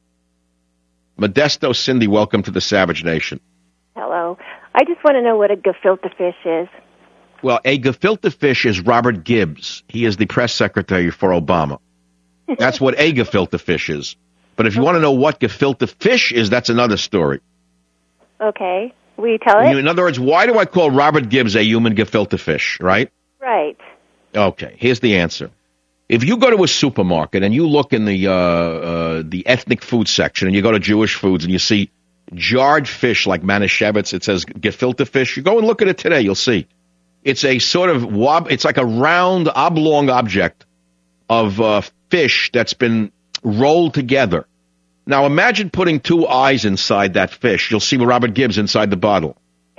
Modesto Cindy, welcome to the Savage Nation. Hello. I just want to know what a gefilte fish is. Well, a gefilte fish is Robert Gibbs. He is the press secretary for Obama. That's what a gefilte fish is. But if you want to know what gefilte fish is, that's another story. Okay. Will you tell it? In other words, why do I call Robert Gibbs a human gefilte fish, right? Right. Okay, here's the answer. If you go to a supermarket and you look in the ethnic food section and you go to Jewish foods and you see jarred fish like Manischewitz, it says gefilte fish, you go and look at it today, you'll see. It's a sort of it's like a round oblong object of fish that's been rolled together. Now imagine putting 2 eyes inside that fish. You'll see Robert Gibbs inside the bottle.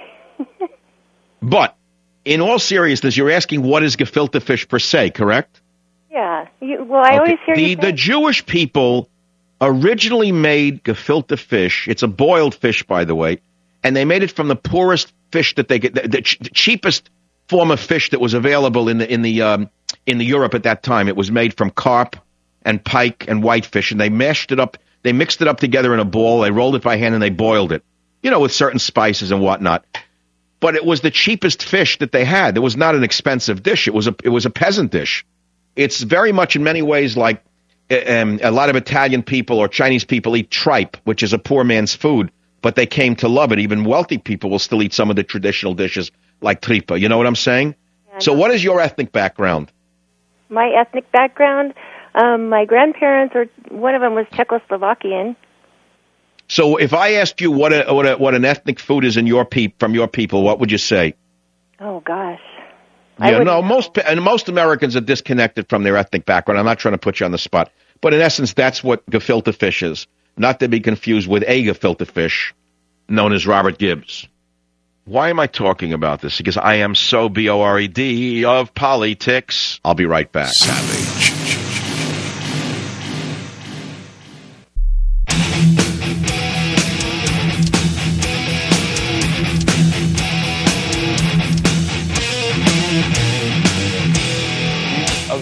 But in all seriousness, you're asking what is gefilte fish per se, correct? Yeah. I always hear you say... The Jewish people originally made gefilte fish. It's a boiled fish, by the way, and they made it from the poorest fish that they get, the cheapest form of fish that was available in the Europe at that time. It was made from carp and pike and whitefish, and they mashed it up. They mixed it up together in a bowl. They rolled it by hand and they boiled it, with certain spices and whatnot. But it was the cheapest fish that they had. It was not an expensive dish. It was a peasant dish. It's very much in many ways like a lot of Italian people or Chinese people eat tripe, which is a poor man's food, but they came to love it. Even wealthy people will still eat some of the traditional dishes like tripa. You know what I'm saying? Yeah, so what is your ethnic background? My ethnic background? My grandparents, or one of them was Czechoslovakian. So if I asked you what an ethnic food is from your people, what would you say? Oh, gosh. Yeah, no, most Americans are disconnected from their ethnic background. I'm not trying to put you on the spot. But in essence, that's what gefilte fish is. Not to be confused with a gefilte fish known as Robert Gibbs. Why am I talking about this? Because I am so bored of politics. I'll be right back. Savage.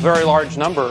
very large number.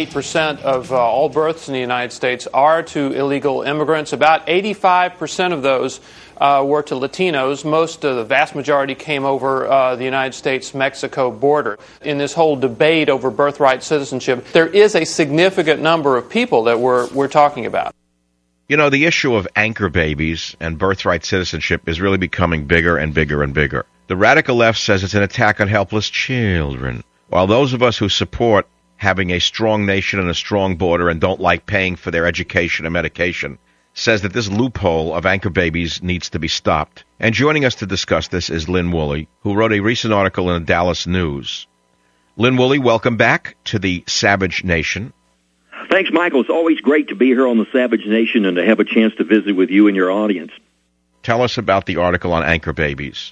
8% of all births in the United States are to illegal immigrants. About 85% of those were to Latinos. The vast majority came over the United States-Mexico border. In this whole debate over birthright citizenship, there is a significant number of people that we're talking about. You know, the issue of anchor babies and birthright citizenship is really becoming bigger and bigger and bigger. The radical left says it's an attack on helpless children, while those of us who support having a strong nation and a strong border and don't like paying for their education and medication says that this loophole of anchor babies needs to be stopped. And joining us to discuss this is Lynn Woolley, who wrote a recent article in the Dallas News. Lynn Woolley, welcome back to the Savage Nation. Thanks, Michael. It's always great to be here on the Savage Nation and to have a chance to visit with you and your audience. Tell us about the article on anchor babies.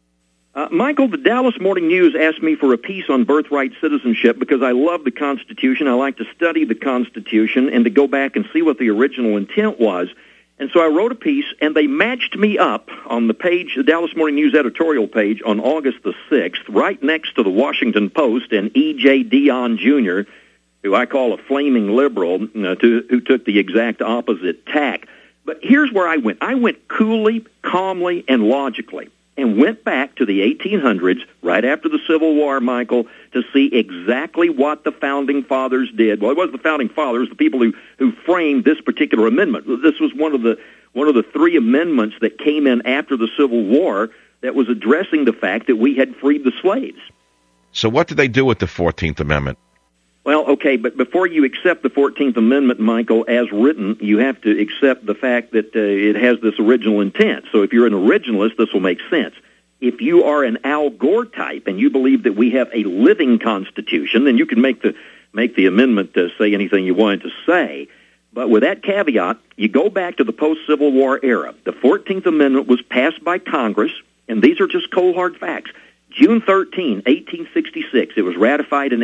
Michael, the Dallas Morning News asked me for a piece on birthright citizenship because I love the Constitution. I like to study the Constitution and to go back and see what the original intent was. And so I wrote a piece, and they matched me up on the page, the Dallas Morning News editorial page, on August the 6th, right next to the Washington Post and E.J. Dionne Jr., who I call a flaming liberal, who took the exact opposite tack. But here's where I went. I went coolly, calmly, and logically, and went back to the 1800s, right after the Civil War, Michael, to see exactly what the Founding Fathers did. Well, it wasn't the Founding Fathers, the people who framed this particular amendment. This was one of the three amendments that came in after the Civil War that was addressing the fact that we had freed the slaves. So what did they do with the 14th Amendment? Well, okay, but before you accept the 14th Amendment, Michael, as written, you have to accept the fact that it has this original intent. So if you're an originalist, this will make sense. If you are an Al Gore type and you believe that we have a living Constitution, then you can make the amendment say anything you want it to say. But with that caveat, you go back to the post-Civil War era. The 14th Amendment was passed by Congress, and these are just cold hard facts. June 13, 1866. It was ratified in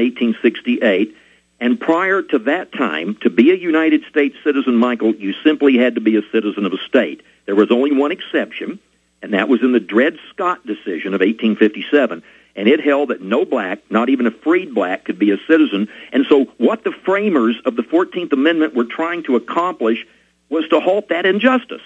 1868. And prior to that time, to be a United States citizen, Michael, you simply had to be a citizen of a state. There was only one exception, and that was in the Dred Scott decision of 1857. And it held that no black, not even a freed black, could be a citizen. And so what the framers of the 14th Amendment were trying to accomplish was to halt that injustice.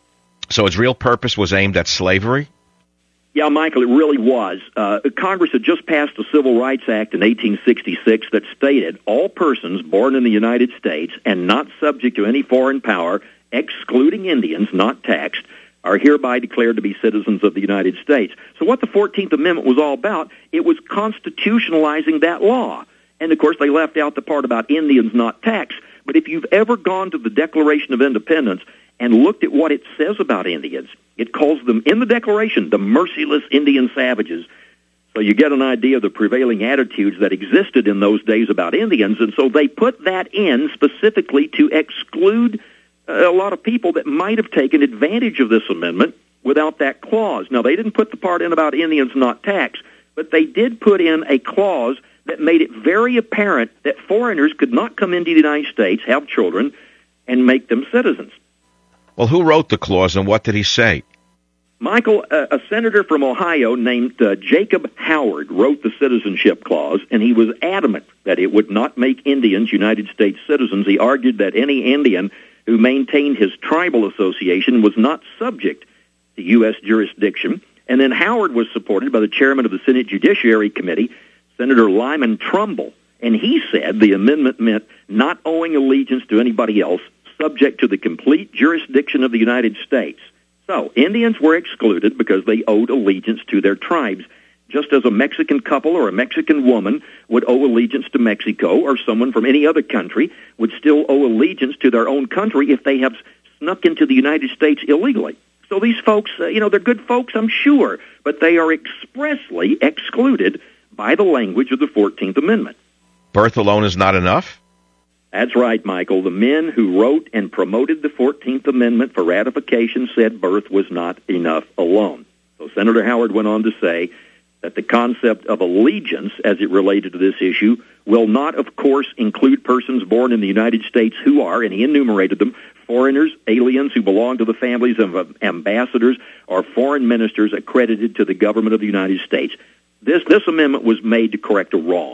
So its real purpose was aimed at slavery? Yeah, Michael, it really was. Congress had just passed the Civil Rights Act in 1866 that stated all persons born in the United States and not subject to any foreign power, excluding Indians, not taxed, are hereby declared to be citizens of the United States. So what the 14th Amendment was all about, it was constitutionalizing that law. And, of course, they left out the part about Indians not taxed. But if you've ever gone to the Declaration of Independence and looked at what it says about Indians, it calls them, in the Declaration, the merciless Indian savages. So you get an idea of the prevailing attitudes that existed in those days about Indians, and so they put that in specifically to exclude a lot of people that might have taken advantage of this amendment without that clause. Now, they didn't put the part in about Indians not taxed, but they did put in a clause that made it very apparent that foreigners could not come into the United States, have children, and make them citizens. Well, who wrote the clause, and what did he say? Michael, a senator from Ohio named Jacob Howard wrote the citizenship clause, and he was adamant that it would not make Indians United States citizens. He argued that any Indian who maintained his tribal association was not subject to U.S. jurisdiction. And then Howard was supported by the chairman of the Senate Judiciary Committee, Senator Lyman Trumbull, and he said the amendment meant not owing allegiance to anybody else, subject to the complete jurisdiction of the United States. So, Indians were excluded because they owed allegiance to their tribes, just as a Mexican couple or a Mexican woman would owe allegiance to Mexico, or someone from any other country would still owe allegiance to their own country if they have snuck into the United States illegally. So these folks, they're good folks, I'm sure, but they are expressly excluded by the language of the 14th Amendment. Birth alone is not enough? That's right, Michael. The men who wrote and promoted the 14th Amendment for ratification said birth was not enough alone. So Senator Howard went on to say that the concept of allegiance, as it related to this issue, will not, of course, include persons born in the United States who are, and he enumerated them, foreigners, aliens who belong to the families of ambassadors, or foreign ministers accredited to the government of the United States. This amendment was made to correct a wrong.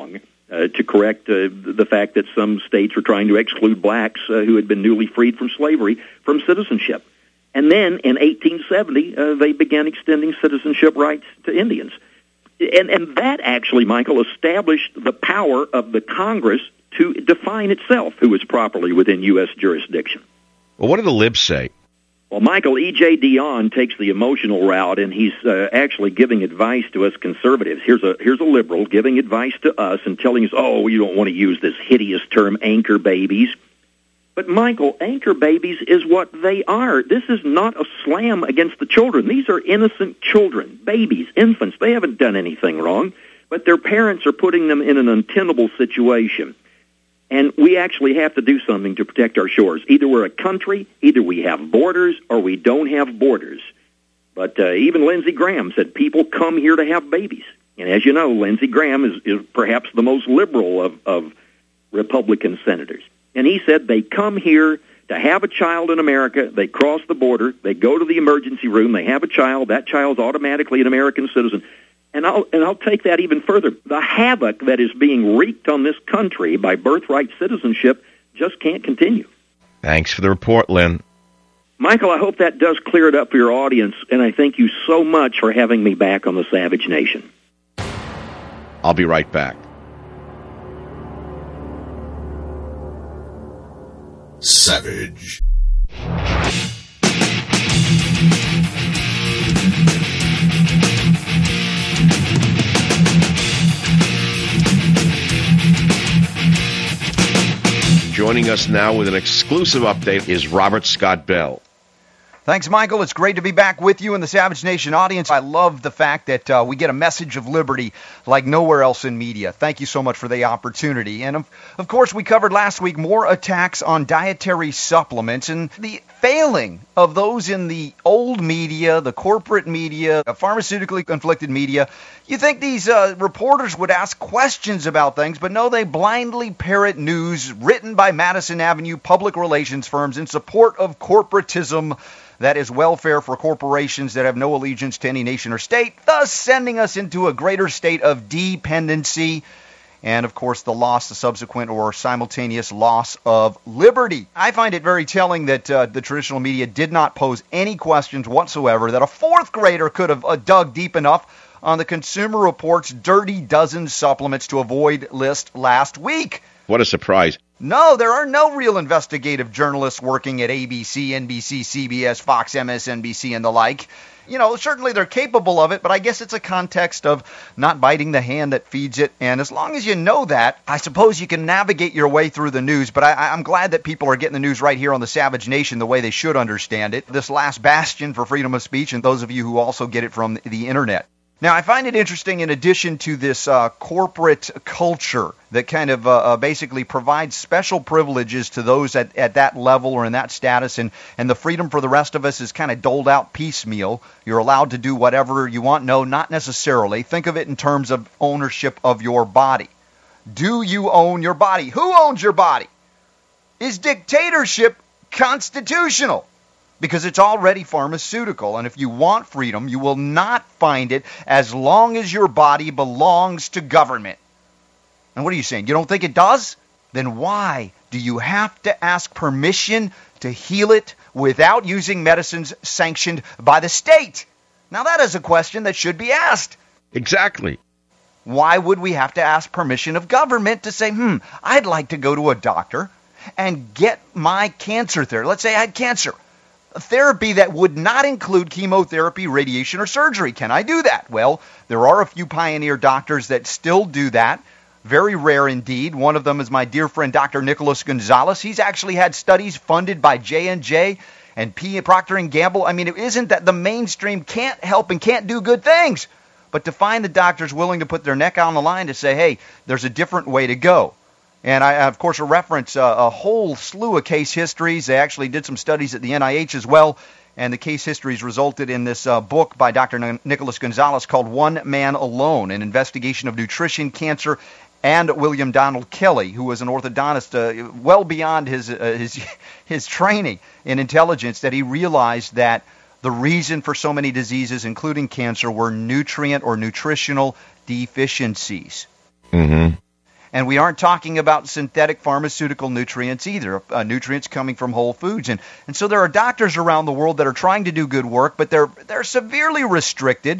to correct the fact that some states were trying to exclude blacks who had been newly freed from slavery from citizenship. And then in 1870, they began extending citizenship rights to Indians. And that actually, Michael, established the power of the Congress to define itself who is properly within U.S. jurisdiction. Well, what do the libs say? Well, Michael, E.J. Dionne takes the emotional route, and he's actually giving advice to us conservatives. Here's a liberal giving advice to us and telling us, oh, you don't want to use this hideous term, anchor babies. But, Michael, anchor babies is what they are. This is not a slam against the children. These are innocent children, babies, infants. They haven't done anything wrong, but their parents are putting them in an untenable situation. And we actually have to do something to protect our shores. Either we're a country, either we have borders, or we don't have borders. But even Lindsey Graham said people come here to have babies. And as you know, Lindsey Graham is perhaps the most liberal of Republican senators. And he said they come here to have a child in America, they cross the border, they go to the emergency room, they have a child, that child's automatically an American citizen. And I'll take that even further. The havoc that is being wreaked on this country by birthright citizenship just can't continue. Thanks for the report, Lynn. Michael, I hope that does clear it up for your audience, and I thank you so much for having me back on the Savage Nation. I'll be right back. Savage. Joining us now with an exclusive update is Robert Scott Bell. Thanks, Michael. It's great to be back with you in the Savage Nation audience. I love the fact that we get a message of liberty like nowhere else in media. Thank you so much for the opportunity. And, of course, we covered last week more attacks on dietary supplements and the failing of those in the old media, the corporate media, pharmaceutically conflicted media. You think these reporters would ask questions about things, but no, they blindly parrot news written by Madison Avenue public relations firms in support of corporatism. That is welfare for corporations that have no allegiance to any nation or state, thus sending us into a greater state of dependency and, of course, the subsequent or simultaneous loss of liberty. I find it very telling that the traditional media did not pose any questions whatsoever that a fourth grader could have dug deep enough on the Consumer Reports Dirty Dozen Supplements to Avoid list last week. What a surprise. No, there are no real investigative journalists working at ABC, NBC, CBS, Fox, MSNBC, and the like. You know, certainly they're capable of it, but I guess it's a context of not biting the hand that feeds it. And as long as you know that, I suppose you can navigate your way through the news. But I'm glad that people are getting the news right here on the Savage Nation the way they should understand it. This last bastion for freedom of speech, and those of you who also get it from the internet. Now, I find it interesting, in addition to this corporate culture that kind of basically provides special privileges to those at that level or in that status, and the freedom for the rest of us is kind of doled out piecemeal. You're allowed to do whatever you want. No, not necessarily. Think of it in terms of ownership of your body. Do you own your body? Who owns your body? Is dictatorship constitutional? Because it's already pharmaceutical, and if you want freedom, you will not find it as long as your body belongs to government. And what are you saying? You don't think it does? Then why do you have to ask permission to heal it without using medicines sanctioned by the state? Now that is a question that should be asked. Exactly. Why would we have to ask permission of government to say, I'd like to go to a doctor and get my cancer therapy. Let's say I had cancer. A therapy that would not include chemotherapy, radiation, or surgery. Can I do that? Well, there are a few pioneer doctors that still do that. Very rare indeed. One of them is my dear friend, Dr. Nicholas Gonzalez. He's actually had studies funded by J&J and Procter & Gamble. I mean, it isn't that the mainstream can't help and can't do good things, but to find the doctors willing to put their neck on the line to say, hey, there's a different way to go. And I, of course, reference a whole slew of case histories. They actually did some studies at the NIH as well, and the case histories resulted in this book by Dr. Nicholas Gonzalez called One Man Alone, an investigation of nutrition, cancer, and William Donald Kelly, who was an orthodontist well beyond his training in intelligence, that he realized that the reason for so many diseases, including cancer, were nutrient or nutritional deficiencies. Mm-hmm. And we aren't talking about synthetic pharmaceutical nutrients either, nutrients coming from whole foods. And so there are doctors around the world that are trying to do good work, but they're severely restricted,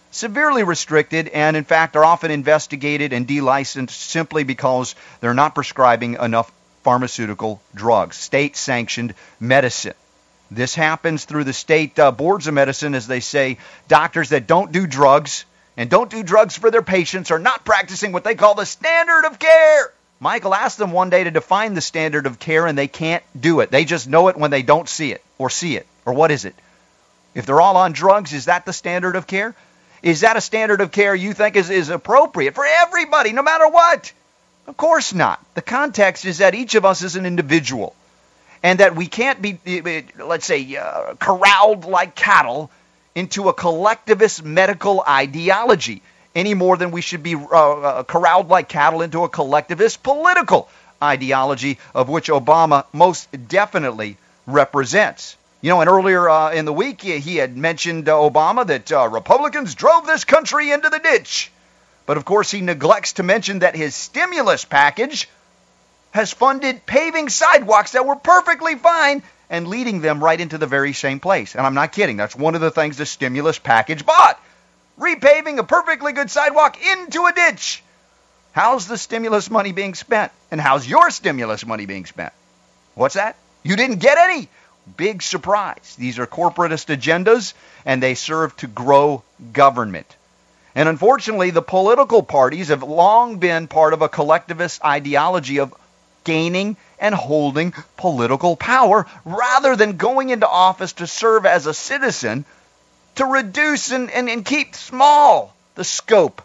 and in fact are often investigated and delicensed simply because they're not prescribing enough pharmaceutical drugs, state-sanctioned medicine. This happens through the state boards of medicine, as they say, doctors that don't do drugs and don't do drugs for their patients are not practicing what they call the standard of care. Michael asked them one day to define the standard of care, and they can't do it. They just know it when they don't see it. Or what is it? If they're all on drugs, is that the standard of care? Is that a standard of care you think is appropriate for everybody, no matter what? Of course not. The context is that each of us is an individual, and that we can't be, let's say, corralled like cattle into a collectivist medical ideology any more than we should be corralled like cattle into a collectivist political ideology, of which Obama most definitely represents. You know, and earlier in the week, he had mentioned, Obama, that Republicans drove this country into the ditch. But, of course, he neglects to mention that his stimulus package has funded paving sidewalks that were perfectly fine and leading them right into the very same place. And I'm not kidding. That's one of the things the stimulus package bought. Repaving a perfectly good sidewalk into a ditch. How's the stimulus money being spent? And how's your stimulus money being spent? What's that? You didn't get any? Big surprise. These are corporatist agendas, and they serve to grow government. And unfortunately, the political parties have long been part of a collectivist ideology of gaining and holding political power rather than going into office to serve as a citizen to reduce and keep small the scope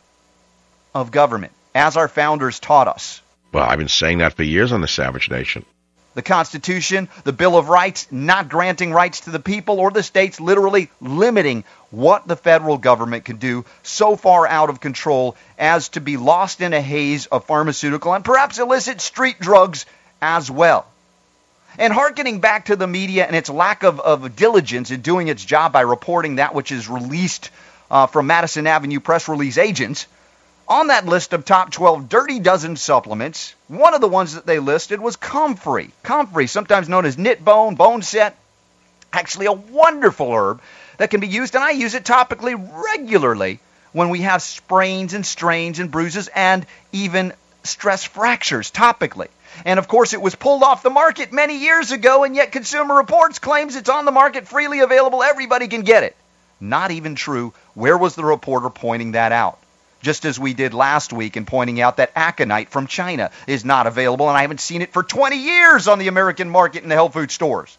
of government, as our founders taught us. Well, I've been saying that for years on the Savage Nation. The Constitution, the Bill of Rights, not granting rights to the people or the states, literally limiting what the federal government can do, so far out of control as to be lost in a haze of pharmaceutical and perhaps illicit street drugs as well. And hearkening back to the media and its lack of diligence in doing its job by reporting that which is released from Madison Avenue press release agents, on that list of top 12 dirty dozen supplements, one of the ones that they listed was Comfrey. Comfrey, sometimes known as knit bone, bone set, actually a wonderful herb that can be used, and I use it topically regularly when we have sprains and strains and bruises and even stress fractures topically. And of course, it was pulled off the market many years ago, and yet Consumer Reports claims it's on the market, freely available, everybody can get it. Not even true. Where was the reporter pointing that out? Just as we did last week in pointing out that aconite from China is not available, and I haven't seen it for 20 years on the American market in the health food stores.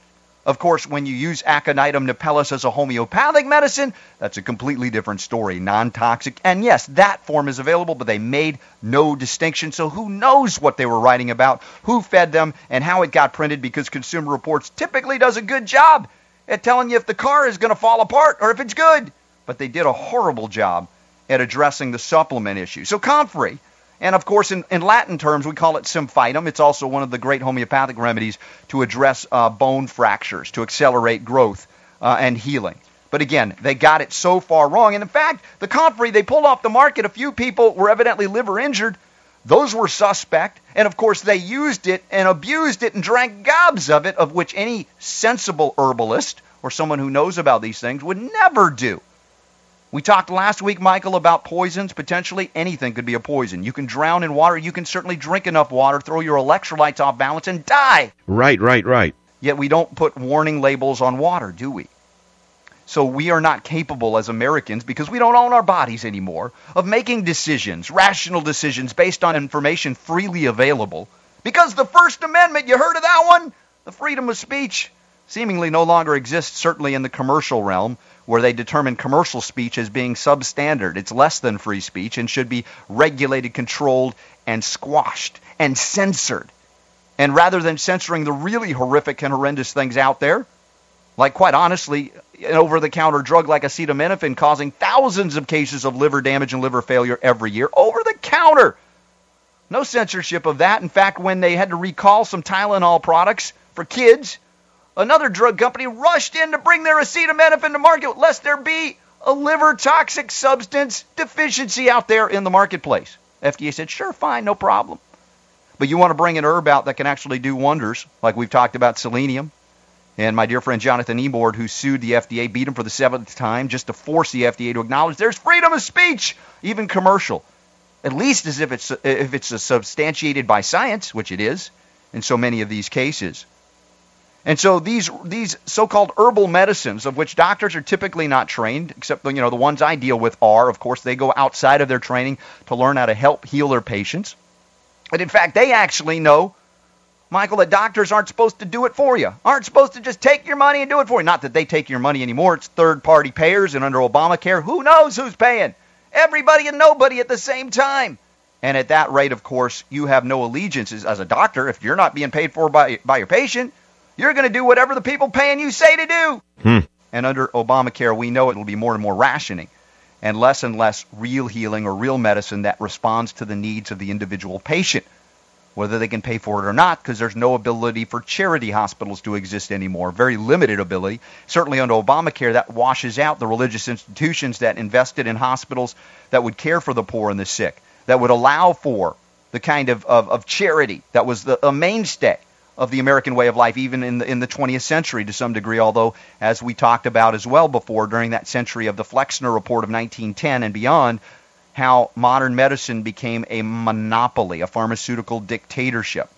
Of course, when you use Aconitum napellus as a homeopathic medicine, that's a completely different story, non-toxic. And yes, that form is available, but they made no distinction. So who knows what they were writing about, who fed them, and how it got printed, because Consumer Reports typically does a good job at telling you if the car is going to fall apart or if it's good. But they did a horrible job at addressing the supplement issue. So Comfrey, and of course in Latin terms we call it Symphytum. It's also one of the great homeopathic remedies to address bone fractures, to accelerate growth and healing. But again, they got it so far wrong. And in fact, the Comfrey they pulled off the market, a few people were evidently liver injured. Those were suspect. And of course they used it and abused it and drank gobs of it, of which any sensible herbalist or someone who knows about these things would never do. We talked last week, Michael, about poisons. Potentially anything could be a poison. You can drown in water. You can certainly drink enough water, throw your electrolytes off balance, and die. Right. Yet we don't put warning labels on water, do we? So we are not capable as Americans, because we don't own our bodies anymore, of making decisions, rational decisions, based on information freely available. Because the First Amendment, you heard of that one? The freedom of speech seemingly no longer exists, certainly in the commercial realm, where they determine commercial speech as being substandard. It's less than free speech and should be regulated, controlled, and squashed and censored. And rather than censoring the really horrific and horrendous things out there, like quite honestly, an over-the-counter drug like acetaminophen causing thousands of cases of liver damage and liver failure every year, over-the-counter. No censorship of that. In fact, when they had to recall some Tylenol products for kids, another drug company rushed in to bring their acetaminophen to market lest there be a liver toxic substance deficiency out there in the marketplace. FDA said, sure, fine, no problem. But you want to bring an herb out that can actually do wonders, like we've talked about selenium. And my dear friend Jonathan Ebord, who sued the FDA, beat him for the 7th time just to force the FDA to acknowledge there's freedom of speech, even commercial. At least as if it's substantiated by science, which it is in so many of these cases. And so these so-called herbal medicines, of which doctors are typically not trained, except the ones I deal with are, of course, they go outside of their training to learn how to help heal their patients. And in fact, they actually know, Michael, that doctors aren't supposed to do it for you, aren't supposed to just take your money and do it for you. Not that they take your money anymore. It's third-party payers, and under Obamacare, who knows who's paying? Everybody and nobody at the same time. And at that rate, of course, you have no allegiances as a doctor. If you're not being paid for by your patient, you're going to do whatever the people paying you say to do. And under Obamacare, we know it will be more and more rationing and less real healing or real medicine that responds to the needs of the individual patient, whether they can pay for it or not, because there's no ability for charity hospitals to exist anymore. Very limited ability. Certainly under Obamacare, that washes out the religious institutions that invested in hospitals that would care for the poor and the sick, that would allow for the kind of charity that was a mainstay of the American way of life, even in the 20th century to some degree, although, as we talked about as well before, during that century of the Flexner Report of 1910 and beyond, how modern medicine became a monopoly, a pharmaceutical dictatorship.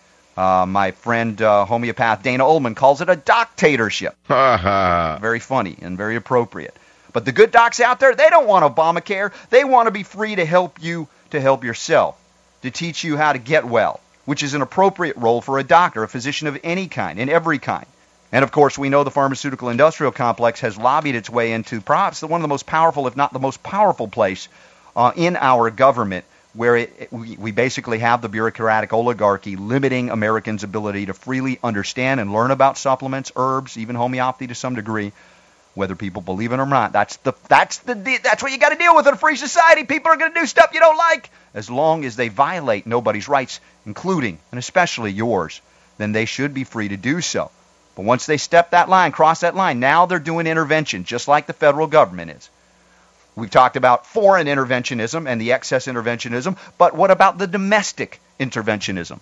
My friend homeopath Dana Ullman calls it a doctatorship. Very funny and very appropriate. But the good docs out there, they don't want Obamacare. They want to be free to help you to help yourself, to teach you how to get well, which is an appropriate role for a doctor, a physician of any kind, in every kind. And, of course, we know the pharmaceutical industrial complex has lobbied its way into perhaps one of the most powerful, if not the most powerful place in our government, where we basically have the bureaucratic oligarchy limiting Americans' ability to freely understand and learn about supplements, herbs, even homeopathy to some degree, whether people believe it or not. That's what you got to deal with in a free society. People are going to do stuff you don't like. As long as they violate nobody's rights, including and especially yours, then they should be free to do so. But once they step that line, cross that line, now they're doing intervention, just like the federal government is. We've talked about foreign interventionism and the excess interventionism, but what about the domestic interventionism?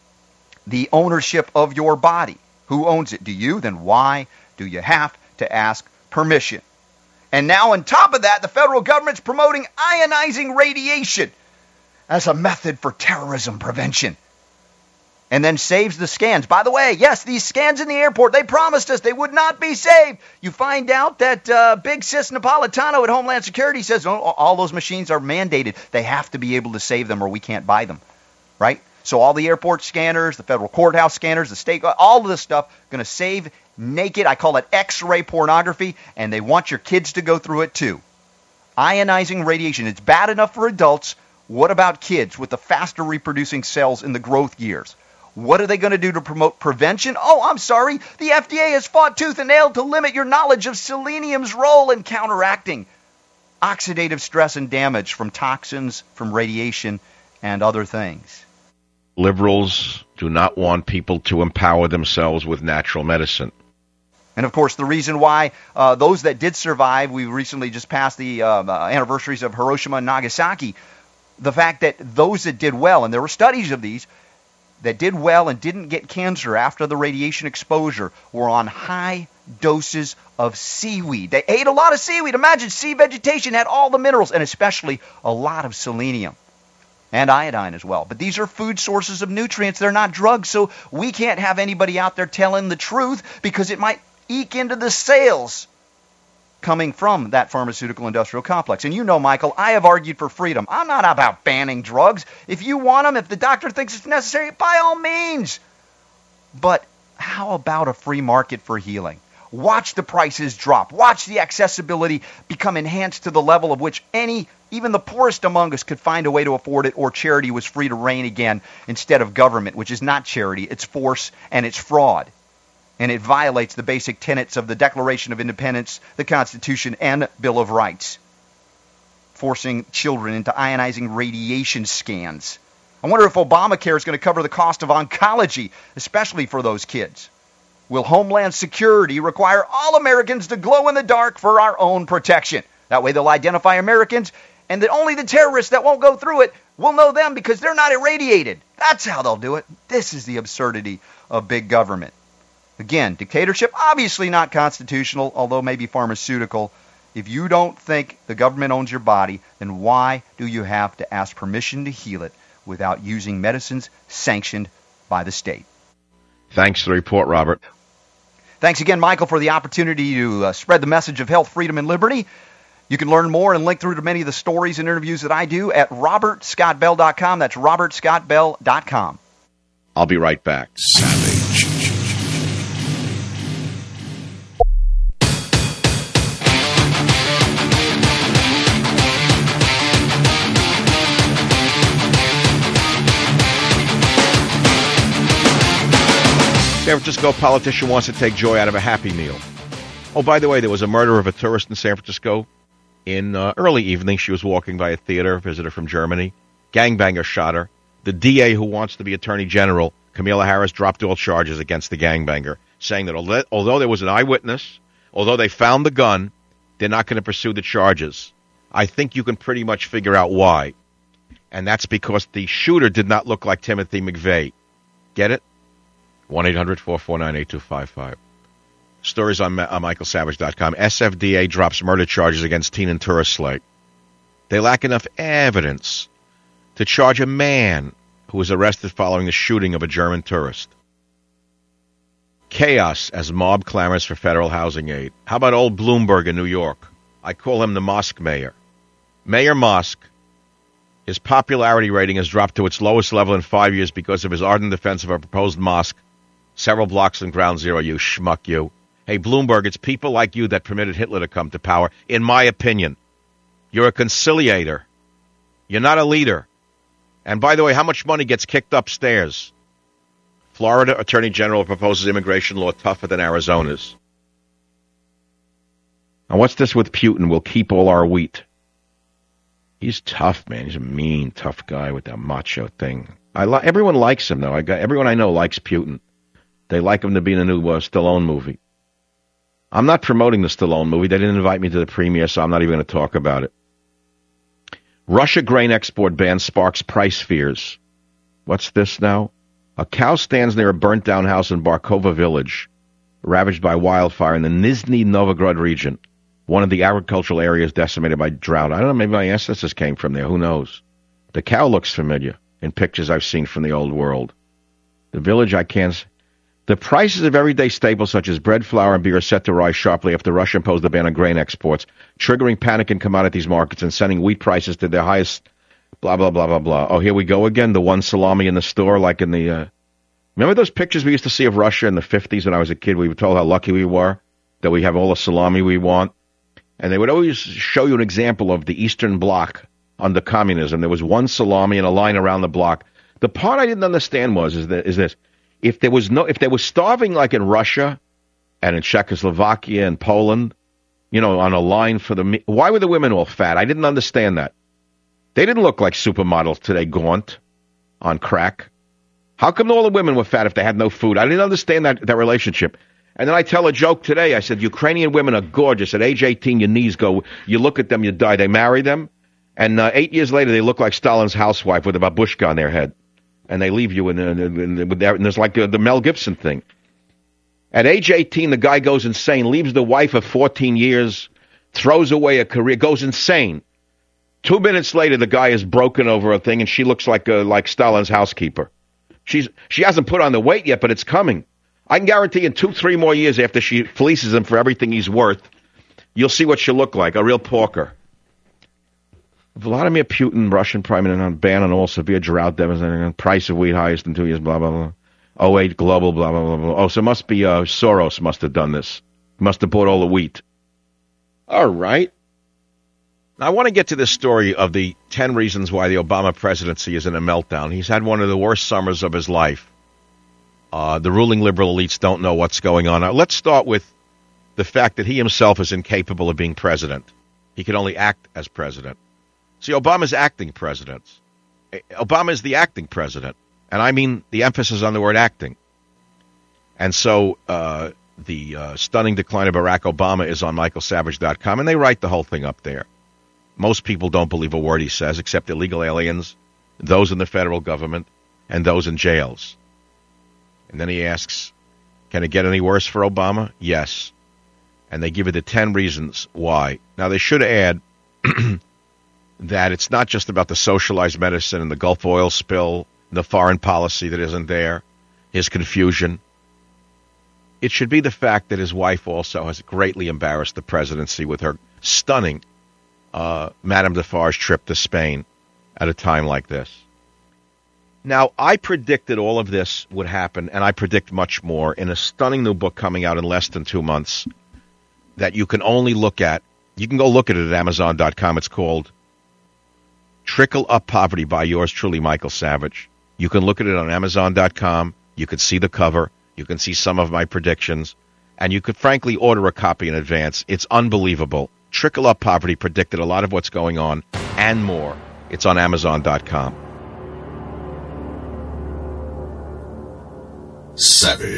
The ownership of your body. Who owns it? Do you? Then why do you have to ask permission? And now on top of that, the federal government's promoting ionizing radiation as a method for terrorism prevention. And then saves the scans. By the way, yes, these scans in the airport, they promised us they would not be saved. You find out that Big Sis Napolitano at Homeland Security says all those machines are mandated. They have to be able to save them or we can't buy them, right? So all the airport scanners, the federal courthouse scanners, the state, all of this stuff, going to save naked, I call it X-ray pornography, and they want your kids to go through it too. Ionizing radiation, it's bad enough for adults. What about kids with the faster reproducing cells in the growth years? What are they going to do to promote prevention? Oh, I'm sorry. The FDA has fought tooth and nail to limit your knowledge of selenium's role in counteracting oxidative stress and damage from toxins, from radiation, and other things. Liberals do not want people to empower themselves with natural medicine. And, of course, the reason why those that did survive, we recently just passed the anniversaries of Hiroshima and Nagasaki, the fact that those that did well, and there were studies of these, that did well and didn't get cancer after the radiation exposure were on high doses of seaweed. They ate a lot of seaweed. Imagine sea vegetation had all the minerals and especially a lot of selenium and iodine as well. But these are food sources of nutrients. They're not drugs, so we can't have anybody out there telling the truth because it might eke into the sales coming from that pharmaceutical industrial complex. And you know, Michael, I have argued for freedom. I'm not about banning drugs. If you want them, if the doctor thinks it's necessary, by all means. But how about a free market for healing? Watch the prices drop. Watch the accessibility become enhanced to the level of which even the poorest among us could find a way to afford it, or charity was free to reign again instead of government, which is not charity. It's force and it's fraud. And it violates the basic tenets of the Declaration of Independence, the Constitution, and Bill of Rights, forcing children into ionizing radiation scans. I wonder if Obamacare is going to cover the cost of oncology, especially for those kids. Will Homeland Security require all Americans to glow in the dark for our own protection? That way they'll identify Americans, and that only the terrorists that won't go through it We'll know them because they're not irradiated. That's how they'll do it. This is the absurdity of big government. Again, dictatorship, obviously not constitutional, although maybe pharmaceutical. If you don't think the government owns your body, then why do you have to ask permission to heal it without using medicines sanctioned by the state? Thanks for the report, Robert. Thanks again, Michael, for the opportunity to spread the message of health, freedom, and liberty. You can learn more and link through to many of the stories and interviews that I do at robertscottbell.com. That's robertscottbell.com. I'll be right back. Savage. San Francisco politician wants to take joy out of a Happy Meal. Oh, by the way, there was a murder of a tourist in San Francisco in early evening. She was walking by a theater, a visitor from Germany. Gangbanger shot her. The DA, who wants to be Attorney General, Kamala Harris, dropped all charges against the gangbanger, saying that although there was an eyewitness, although they found the gun, they're not going to pursue the charges. I think you can pretty much figure out why. And that's because the shooter did not look like Timothy McVeigh. Get it? 1-800-449-8255. Stories on MichaelSavage.com. SFDA drops murder charges against teen and tourist slate. They lack enough evidence to charge a man who was arrested following the shooting of a German tourist. Chaos as mob clamors for federal housing aid. How about old Bloomberg in New York? I call him the mosque mayor. Mayor Mosk, his popularity rating has dropped to its lowest level in 5 years because of his ardent defense of a proposed mosque several blocks from Ground Zero, you schmuck, you. Hey, Bloomberg, it's people like you that permitted Hitler to come to power, in my opinion. You're a conciliator. You're not a leader. And by the way, how much money gets kicked upstairs? Florida Attorney General proposes immigration law tougher than Arizona's. Now, what's this with Putin? We'll keep all our wheat. He's tough, man. He's a mean, tough guy with that macho thing. Everyone likes him, though. Everyone I know likes Putin. They like him to be in a new Stallone movie. I'm not promoting the Stallone movie. They didn't invite me to the premiere, so I'm not even going to talk about it. Russia grain export ban sparks price fears. What's this now? A cow stands near a burnt-down house in Barkova village, ravaged by wildfire in the Nizhny Novgorod region, one of the agricultural areas decimated by drought. I don't know, maybe my ancestors came from there. Who knows? The cow looks familiar in pictures I've seen from the old world. The village I can't... The prices of everyday staples such as bread, flour, and beer are set to rise sharply after Russia imposed a ban on grain exports, triggering panic in commodities markets and sending wheat prices to their highest, blah, blah, blah, blah, blah. Oh, here we go again, the one salami in the store like in the... Remember those pictures we used to see of Russia in the 50s when I was a kid? We were told how lucky we were, that we have all the salami we want. And they would always show you an example of the Eastern Bloc under communism. There was one salami and a line around the block. The part I didn't understand is this. If they were starving like in Russia and in Czechoslovakia and Poland, on a line for the meat, why were the women all fat? I didn't understand that. They didn't look like supermodels today, gaunt, on crack. How come all the women were fat if they had no food? I didn't understand that relationship. And then I tell a joke today. I said, Ukrainian women are gorgeous. At age 18, your knees go. You look at them, you die. They marry them. And 8 years later, they look like Stalin's housewife with a babushka on their head. And they leave you, and there's like the Mel Gibson thing. At age 18, the guy goes insane, leaves the wife of 14 years, throws away a career, goes insane. 2 minutes later, the guy is broken over a thing, and she looks like Stalin's housekeeper. She hasn't put on the weight yet, but it's coming. I can guarantee in 2-3 more years after she fleeces him for everything he's worth, you'll see what she'll look like, a real porker. Vladimir Putin, Russian prime minister, on ban on all severe drought devastating, price of wheat highest in 2 years, blah, blah, blah. 08 global, blah, blah, blah, blah. Oh, so it must be Soros must have done this. Must have bought all the wheat. All right. Now, I want to get to this story of the 10 reasons why the Obama presidency is in a meltdown. He's had one of the worst summers of his life. The ruling liberal elites don't know what's going on. Now, let's start with the fact that he himself is incapable of being president. He can only act as president. See, Obama's acting president. Obama is the acting president. And I mean the emphasis on the word acting. And so the stunning decline of Barack Obama is on MichaelSavage.com, and they write the whole thing up there. Most people don't believe a word he says, except illegal aliens those in the federal government, and those in jails. And then he asks, can it get any worse for Obama? Yes. And they give you the 10 reasons why. Now, they should add that it's not just about the socialized medicine and the Gulf oil spill, the foreign policy that isn't there, his confusion. It should be the fact that his wife also has greatly embarrassed the presidency with her stunning Madame Defarge trip to Spain at a time like this. Now, I predicted all of this would happen, and I predict much more in a stunning new book coming out in less than 2 months that you can only look at. You can go look at it at Amazon.com. It's called Trickle Up Poverty by yours truly, Michael Savage. You can look at it on Amazon.com. You can see the cover. You can see some of my predictions. And you could frankly order a copy in advance. It's unbelievable. Trickle Up Poverty predicted a lot of what's going on and more. It's on Amazon.com. Savage.